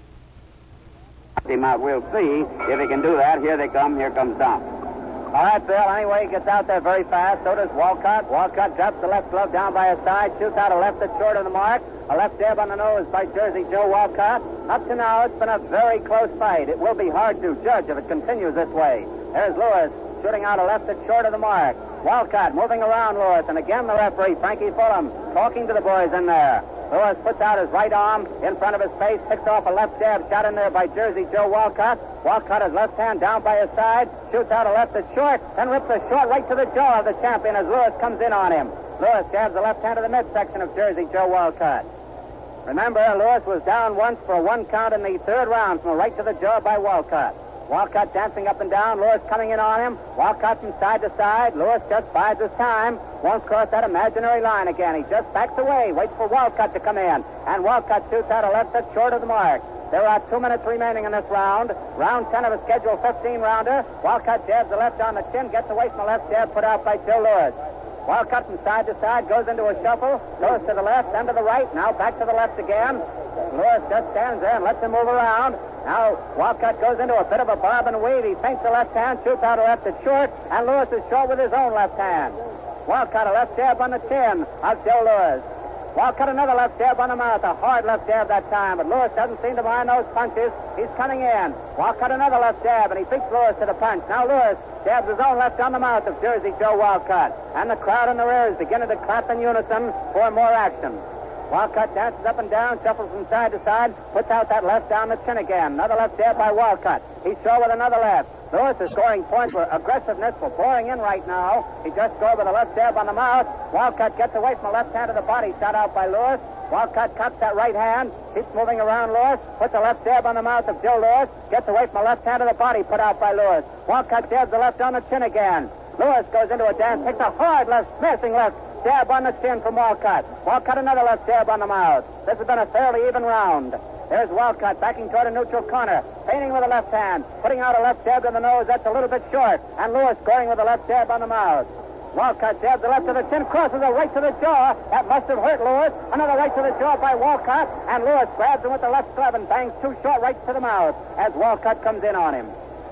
Him out. We'll see if he can do that. Here they come. Here comes Dom. All right, Bill. Anyway, he gets out there very fast. So does Walcott. Walcott drops the left glove down by his side, shoots out a left that's short of the mark. A left jab on the nose by Jersey Joe Walcott. Up to now, it's been a very close fight. It will be hard to judge if it continues this way. There's Lewis shooting out a left that's short of the mark. Walcott moving around Lewis, and again the referee, Frankie Fulham, talking to the boys in there. Lewis puts out his right arm in front of his face, picks off a left jab shot in there by Jersey Joe Walcott. Walcott, his left hand down by his side, shoots out a left that's short, then rips a short right to the jaw of the champion as Lewis comes in on him. Lewis jabs the left hand to the midsection of Jersey Joe Walcott. Remember, Lewis was down once for a one count in the third round from a right to the jaw by Walcott. Walcott dancing up and down, Lewis coming in on him. Walcott from side to side. Lewis just bides his time. Won't cross that imaginary line again. He just backs away, waits for Walcott to come in. And Walcott shoots out a left that's short of the mark. There are two minutes remaining in this round. Round ten of a scheduled fifteen-rounder. Walcott jabs the left on the chin, gets away from the left jab put out by Joe Lewis. Walcott from side to side goes into a shuffle, goes to the left, then to the right, now back to the left again. Lewis just stands there and lets him move around. Now Walcott goes into a bit of a bob and weave. He feints the left hand, shoots out a left that's short, and Lewis is short with his own left hand. Walcott a left jab on the chin of Joe Lewis. Walcott another left jab on the mouth, a hard left jab that time, but Lewis doesn't seem to mind those punches. He's coming in. Walcott another left jab, and he beats Lewis to the punch. Now Lewis jabs his own left on the mouth of Jersey Joe Walcott, and the crowd in the rear is beginning to clap in unison for more action. Walcott dances up and down, shuffles from side to side, puts out that left down the chin again. Another left jab by Walcott. He's short with another left. Lewis is scoring points for aggressiveness, for boring in right now. He just scored with a left jab on the mouth. Walcott gets away from the left hand of the body, shot out by Lewis. Walcott cocks that right hand, keeps moving around Lewis, puts a left jab on the mouth of Joe Lewis, gets away from the left hand of the body put out by Lewis. Walcott jabs the left on the chin again. Lewis goes into a dance, takes a hard left, smashing left jab on the chin from Walcott. Walcott another left jab on the mouth. This has been a fairly even round. There's Walcott backing toward a neutral corner, feinting with the left hand, putting out a left jab to the nose that's a little bit short, and Lewis scoring with a left jab on the mouth. Walcott jabs the left to the chin, crosses a right to the jaw. That must have hurt Lewis. Another right to the jaw by Walcott, and Lewis grabs him with the left glove and bangs two short rights to the mouth as Walcott comes in on him.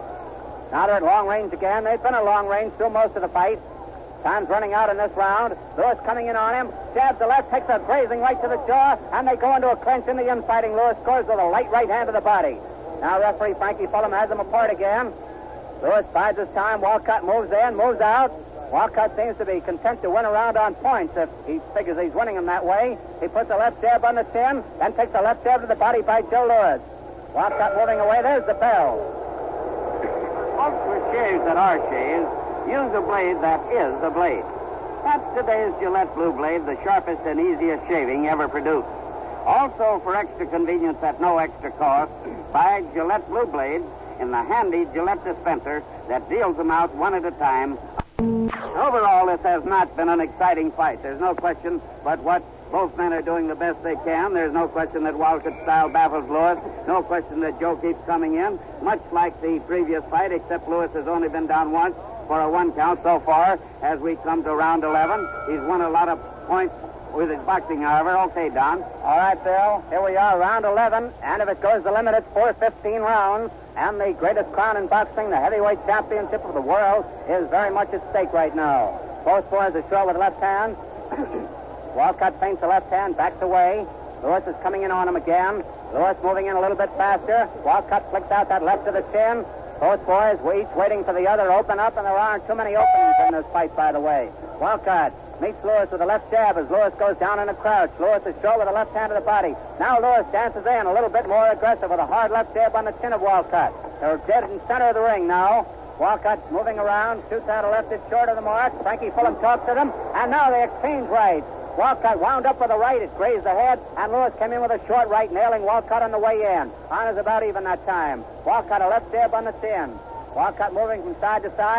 Now they're at long range again. They've been at long range through most of the fight. Time's running out in this round. Lewis coming in on him, jabs the left, takes a grazing right to the jaw, and they go into a clinch in the infighting. Lewis scores with a light right hand to the body. Now referee Frankie Fulham has them apart again. Lewis bides his time. Walcott moves in, moves out. Walcott seems to be content to win a round on points if he figures he's winning them that way. He puts a left jab on the chin, then takes a left jab to the body by Joe Lewis. Walcott moving away. There's the bell. Folks with shaves that are shaves use a blade that is the blade. That's today's Gillette Blue Blade, the sharpest and easiest shaving ever produced. Also, for extra convenience at no extra cost, buy Gillette Blue Blades in the handy Gillette dispenser that deals them out one at a time. Overall, this has not been an exciting fight. There's no question but what both men are doing the best they can. There's no question that Walcott's style baffles Lewis. No question that Joe keeps coming in, much like the previous fight, except Lewis has only been down once for a one count so far as we come to round eleven. He's won a lot of points with his boxing, however. Okay, Don. All right, Bill. Here we are, round eleven, and if it goes the limit, it's four fifteen rounds, and the greatest crown in boxing, the heavyweight championship of the world, is very much at stake right now. Both boys are short with the left hand. Walcott feints the left hand, backs away. Lewis is coming in on him again. Lewis moving in a little bit faster. Walcott flicks out that left to the chin. Both boys were each waiting for the other to open up, and there aren't too many openings in this fight, by the way. Walcott meets Lewis with a left jab as Lewis goes down in a crouch. Lewis is short with the left hand of the body. Now Lewis dances in a little bit more aggressive with a hard left jab on the chin of Walcott. They're dead in center of the ring now. Walcott moving around, shoots out a left that's short of the mark. Frankie Fulham talks to them, and now they exchange rights. Walcott wound up with a right, it grazed the head, and Lewis came in with a short right, nailing Walcott on the way in. On is about even that time. Walcott a left jab on the chin. Walcott moving from side to side.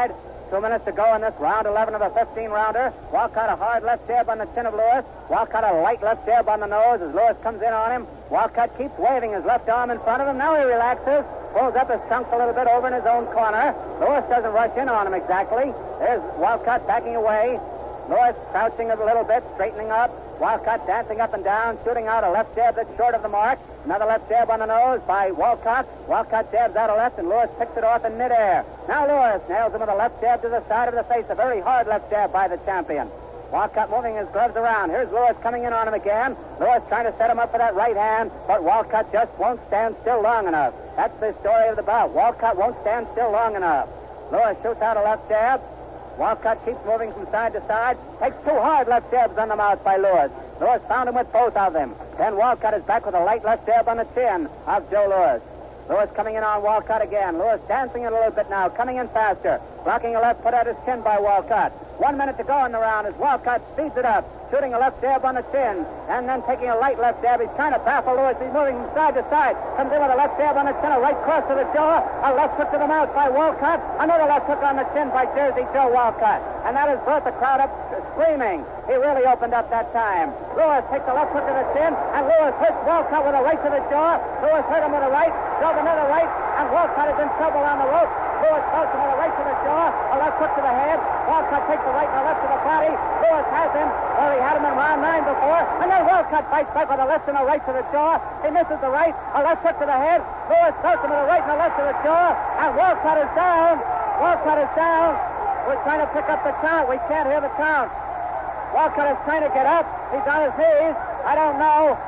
Two minutes to go in this round eleven of the fifteen-rounder. Walcott a hard left jab on the chin of Lewis. Walcott a light left jab on the nose as Lewis comes in on him. Walcott keeps waving his left arm in front of him. Now he relaxes, pulls up his trunks a little bit over in his own corner. Lewis doesn't rush in on him exactly. There's Walcott backing away. Lewis crouching a little bit, straightening up. Walcott dancing up and down, shooting out a left jab that's short of the mark. Another left jab on the nose by Walcott. Walcott jabs out a left, and Lewis picks it off in midair. Now Lewis nails him with a left jab to the side of the face. A very hard left jab by the champion. Walcott moving his gloves around. Here's Lewis coming in on him again. Lewis trying to set him up for that right hand, but Walcott just won't stand still long enough. That's the story of the bout. Walcott won't stand still long enough. Lewis shoots out a left jab. Walcott keeps moving from side to side. Takes two hard left jabs on the mouth by Lewis. Lewis found him with both of them. Then Walcott is back with a light left jab on the chin of Joe Lewis. Lewis coming in on Walcott again. Lewis dancing a little bit now, coming in faster. Blocking a left put at his chin by Walcott. One minute to go in the round as Walcott speeds it up, shooting a left jab on the chin, and then taking a light left jab. He's trying to baffle Lewis. He's moving from side to side. Comes in with a left jab on the chin, a right cross to the jaw, a left hook to the mouth by Walcott, another left hook on the chin by Jersey Joe Walcott. And that has brought the crowd up screaming. He really opened up that time. Lewis takes a left hook to the chin, and Lewis hits Walcott with a right to the jaw. Lewis hit him with a right, drove another right, and Walcott is in trouble on the rope. Lewis throws him with a right to the jaw, a left hook to the head. Walcott takes the right and the left to the body. Lewis has him where he had him in round nine before. And then Walcott fights back with a left and a right to the jaw. He misses the right, a left hook to the head. Lewis throws him with a right and a left to the jaw. And Walcott is down. Walcott is down. We're trying to pick up the count. We can't hear the count. Walcott is trying to get up. He's on his knees. I don't know.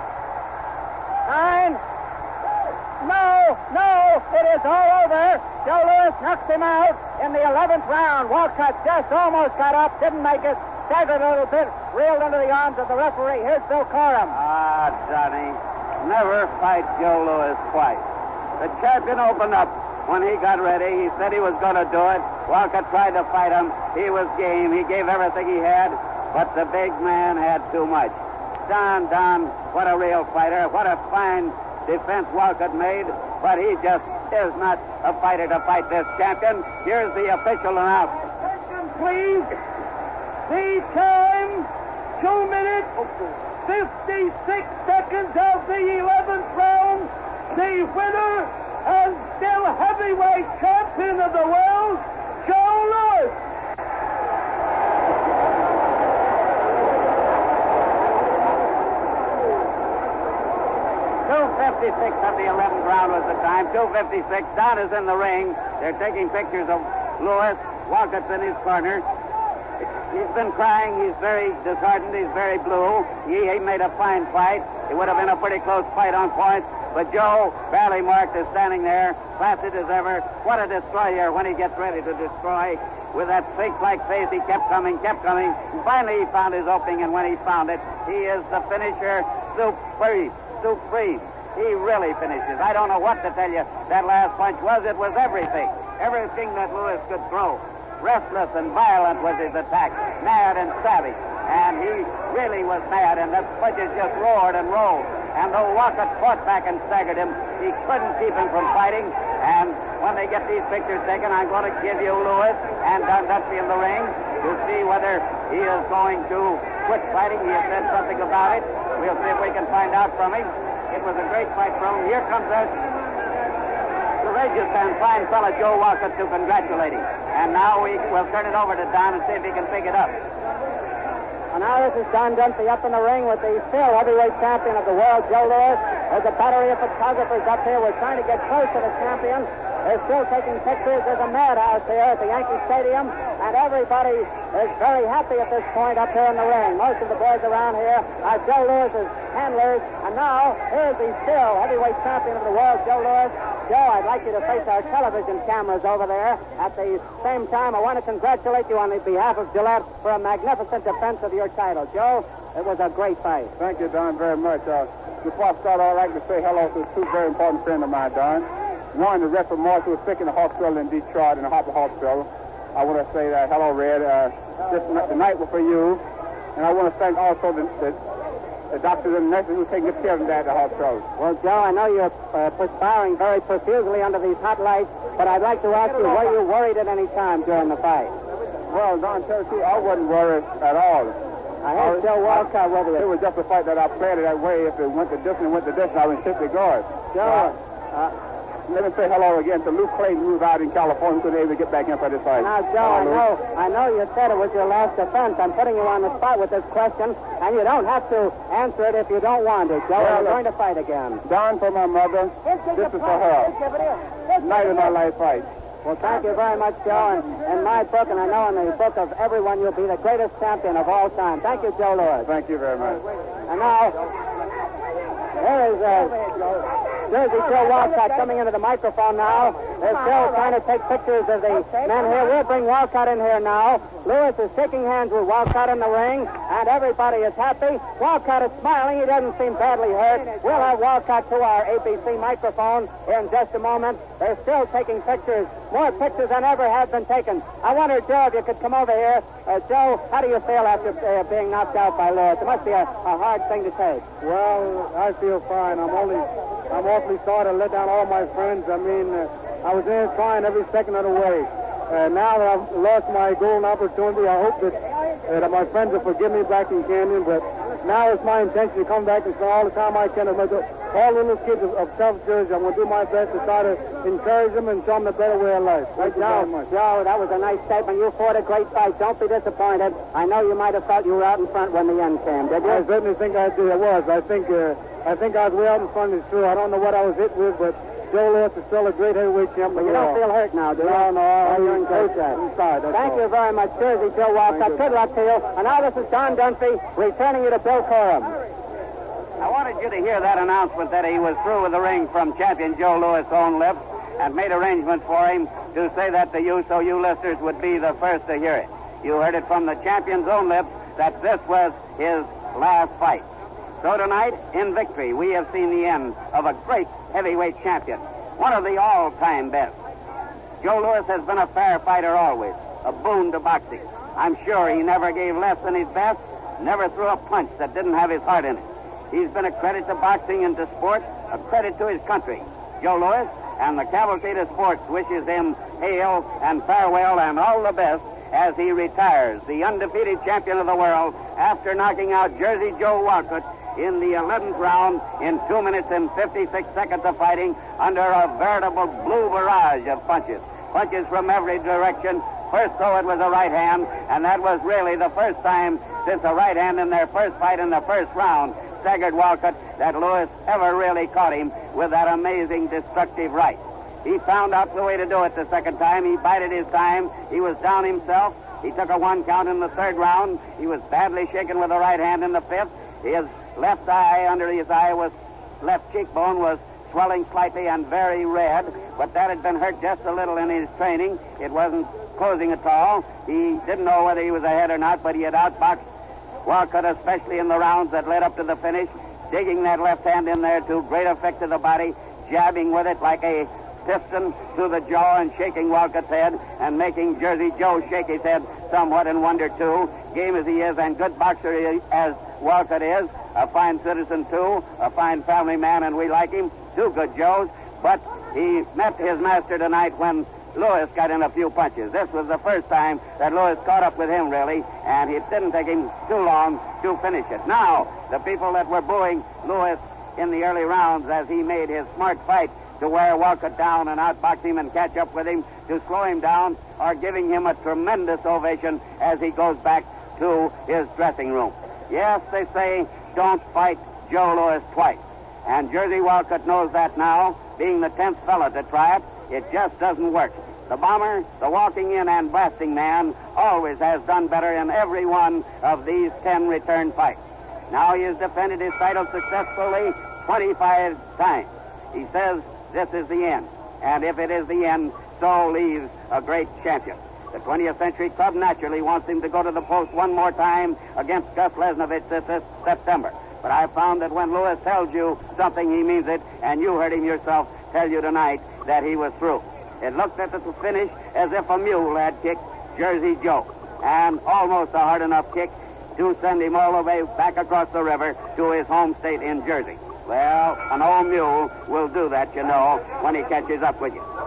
Nine. No, no, it is all over. Joe Lewis knocks him out in the eleventh round. Walcott just almost got up, didn't make it, staggered a little bit, reeled into the arms of the referee. Here's Bill Corum. Ah, Johnny, never fight Joe Lewis twice. The champion opened up when he got ready. He said he was going to do it. Walcott tried to fight him. He was game. He gave everything he had, but the big man had too much. Don, Don, what a real fighter. What a fine defense Walcott made, but he just is not a fighter to fight this champion. Here's the official announcement. Attention, please. The time, two minutes, fifty-six seconds of the eleventh round. The winner and still heavyweight champion of the world, Joe Lewis. two fifty-six of the eleventh round was the time. two fifty-six. Don is in the ring. They're taking pictures of Lewis. Walcott's in his corner. He's been crying. He's very disheartened. He's very blue. He, he made a fine fight. It would have been a pretty close fight on points. But Joe Barrymark is standing there, placid as ever. What a destroyer when he gets ready to destroy. With that sphinx-like face, he kept coming, kept coming. And finally, he found his opening, and when he found it, he is the finisher, supreme. Supreme. He really finishes. I don't know what to tell you that last punch was. It was everything. Everything that Lewis could throw. Restless and violent was his attack. Mad and savage. And he really was mad, and the punches just roared and rolled. And though Walcott fought back and staggered him, he couldn't keep him from fighting. And when they get these pictures taken, I'm going to give you Lewis and Don Dutchy in the ring to see whether he is going to quit fighting. He has said something about it. We'll see if we can find out from him. It was a great fight for him. Here comes us, courageous and fine fellow Joe Walcott to congratulate him. And now we will turn it over to Don and see if he can pick it up. And now this is Don Dunphy up in the ring with the still heavyweight champion of the world, Joe Lewis. There's a battery of photographers up here. We're trying to get close to the champion. They're still taking pictures. There's a madhouse here at the Yankee Stadium, and everybody is very happy at this point up here in the ring. Most of the boys around here are Joe Lewis's handlers, and now here's the still heavyweight champion of the world, Joe Lewis. Joe, I'd like you to face our television cameras over there. At the same time, I want to congratulate you on the behalf of Gillette for a magnificent defense of your title. Joe, it was a great fight. Thank you, Don, very much. Uh, before I start, I'd like to say hello to two very important friends of mine, Don. One, the Reverend Morris, who was sick in the hospital in Detroit, in the Harper Hospital. I want to say that, hello, Red. Uh, this, the night was for you. And I want to thank also the, the, the doctors and nurses who take good care of him there at the hospital. Well, Joe, I know you're uh, perspiring very profusely under these hot lights. but I'd like to ask you, were you worried at any time during the fight? Well, Don, tell you, I wasn't worried at all. I heard Joe Walcott with It you. was just a fight that I played it that way. If it went the distance, it went the distance. I was simply guard. Joe, Uh, let me say hello again to Luke Clayton, who's out in California, who couldn't able to get back in for this fight. now, Joe, I Hello, know, Luke. I know you said it was your last offense. I'm putting you on the spot with this question, and you don't have to answer it if you don't want to, Joe. Well, We're going to fight again. Don for my mother. This is for her. Night of my life fight. Well, thank you very much, Joe. And in my book, and I know in the book of everyone, you'll be the greatest champion of all time. Thank you, Joe Louis. Thank you very much. And now, there is uh, Jersey Joe Walcott coming into the microphone now. They're still trying to take pictures of the men here. We'll bring Walcott in here now. Lewis is shaking hands with Walcott in the ring, and everybody is happy. Walcott is smiling. He doesn't seem badly hurt. We'll have Walcott to our A B C microphone here in just a moment. They're still taking pictures, more pictures than ever have been taken. I wonder, Joe, if you could come over here. Uh, Joe, how do you feel after uh, being knocked out by Lewis? It must be a, a hard thing to take. Well, I feel fine. I'm only, I'm awfully sorry to let down all my friends. I mean, uh, I was in trying every second of the way. Uh, now that I've lost my golden opportunity, I hope that, uh, that my friends will forgive me back in Canyon. But now it's my intention to come back and spend all the time I can. With all the little kids of, of South Jersey, I'm going to do my best to try to encourage them and show them the better way of life. Thank you Joe, very much. Joe, that was a nice statement. You fought a great fight. Don't be disappointed. I know you might have felt you were out in front when the end came, did you? I certainly think I did. I was. I think, uh, I think I was way out in front. It's true. I don't know what I was hit with, but Joe Lewis is still a great heavyweight champion. You don't feel hurt now, do you? No, no. Oh, you're in good shape. Inside, that's Thank all. you very much, Jersey Joe Walcott. Good luck to you. And now this is Don Dunphy returning you to Bill Corum. I wanted you to hear that announcement that he was through with the ring from champion Joe Louis' own lips, and made arrangements for him to say that to you so you listeners would be the first to hear it. You heard it from the champion's own lips that this was his last fight. So tonight, in victory, we have seen the end of a great heavyweight champion, one of the all-time best. Joe Louis has been a fair fighter always, a boon to boxing. I'm sure he never gave less than his best, never threw a punch that didn't have his heart in it. He's been a credit to boxing and to sport, a credit to his country. Joe Louis and the Cavalcade of Sports wishes him hail and farewell and all the best as he retires, the undefeated champion of the world, after knocking out Jersey Joe Walcott in the eleventh round in two minutes and fifty-six seconds of fighting under a veritable blue barrage of punches. Punches from every direction. First, though, it was a right hand, and that was really the first time since a right hand in their first fight in the first round staggered Walcott that Louis ever really caught him with that amazing destructive right. He found out the way to do it the second time. He bided his time. He was down himself. He took a one count in the third round. He was badly shaken with the right hand in the fifth. His left eye, under his eye, was left cheekbone was swelling slightly and very red, but that had been hurt just a little in his training. It wasn't closing at all. He didn't know whether he was ahead or not, but he had outboxed Walcott, especially in the rounds that led up to the finish, digging that left hand in there to great effect to the body, jabbing with it like a piston to the jaw and shaking Walcott's head and making Jersey Joe shake his head somewhat in wonder, too. Game as he is and good boxer as Walcott is, a fine citizen, too, a fine family man, and we like him. Two good Joes, but he met his master tonight when Louis got in a few punches. This was the first time that Louis caught up with him, really, and it didn't take him too long to finish it. Now, the people that were booing Louis in the early rounds as he made his smart fight to wear Walcott down and outbox him and catch up with him, to slow him down, are giving him a tremendous ovation as he goes back to his dressing room. Yes, they say, don't fight Joe Louis twice. And Jersey Walcott knows that now, being the tenth fellow to try it. It just doesn't work. The bomber, the walking in and blasting man, always has done better in every one of these ten return fights. Now he has defended his title successfully twenty-five times. He says this is the end. And if it is the end, so leaves a great champion. The twentieth Century Club naturally wants him to go to the post one more time against Gus Lesnovich this, this September. But I found that when Louis tells you something, he means it, and you heard him yourself tell you tonight that he was through. It looked at the finish as if a mule had kicked Jersey Joe, and almost a hard enough kick to send him all the way back across the river to his home state in Jersey. Well, an old mule will do that, you know, when he catches up with you.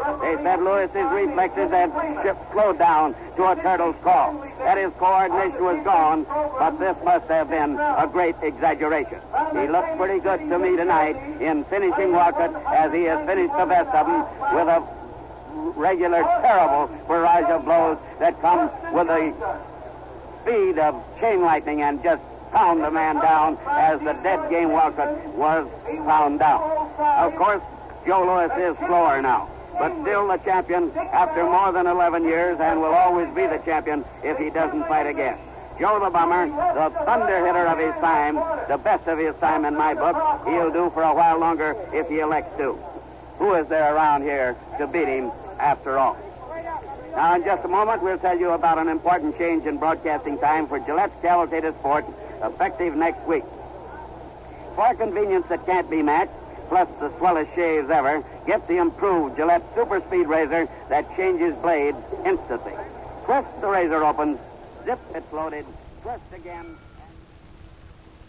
They said Lewis's reflexes had slowed down to a turtle's crawl, that his coordination was gone, but this must have been a great exaggeration. He looked pretty good to me tonight in finishing Wolcott as he has finished the best of them with a regular terrible barrage of blows that come with the speed of chain lightning and just pound the man down as the dead game Wolcott was pound down. Of course, Joe Louis is slower now, but still the champion after more than eleven years and will always be the champion if he doesn't fight again. Joe the Bomber, the thunder hitter of his time, the best of his time in my book, he'll do for a while longer if he elects to. Who is there around here to beat him after all? Now, in just a moment, we'll tell you about an important change in broadcasting time for Gillette's Cavalcade Sport, effective next week. For convenience that can't be matched, plus the swellest shaves ever, get the improved Gillette Super Speed Razor that changes blades instantly. Twist the razor open, zip it's loaded, twist again.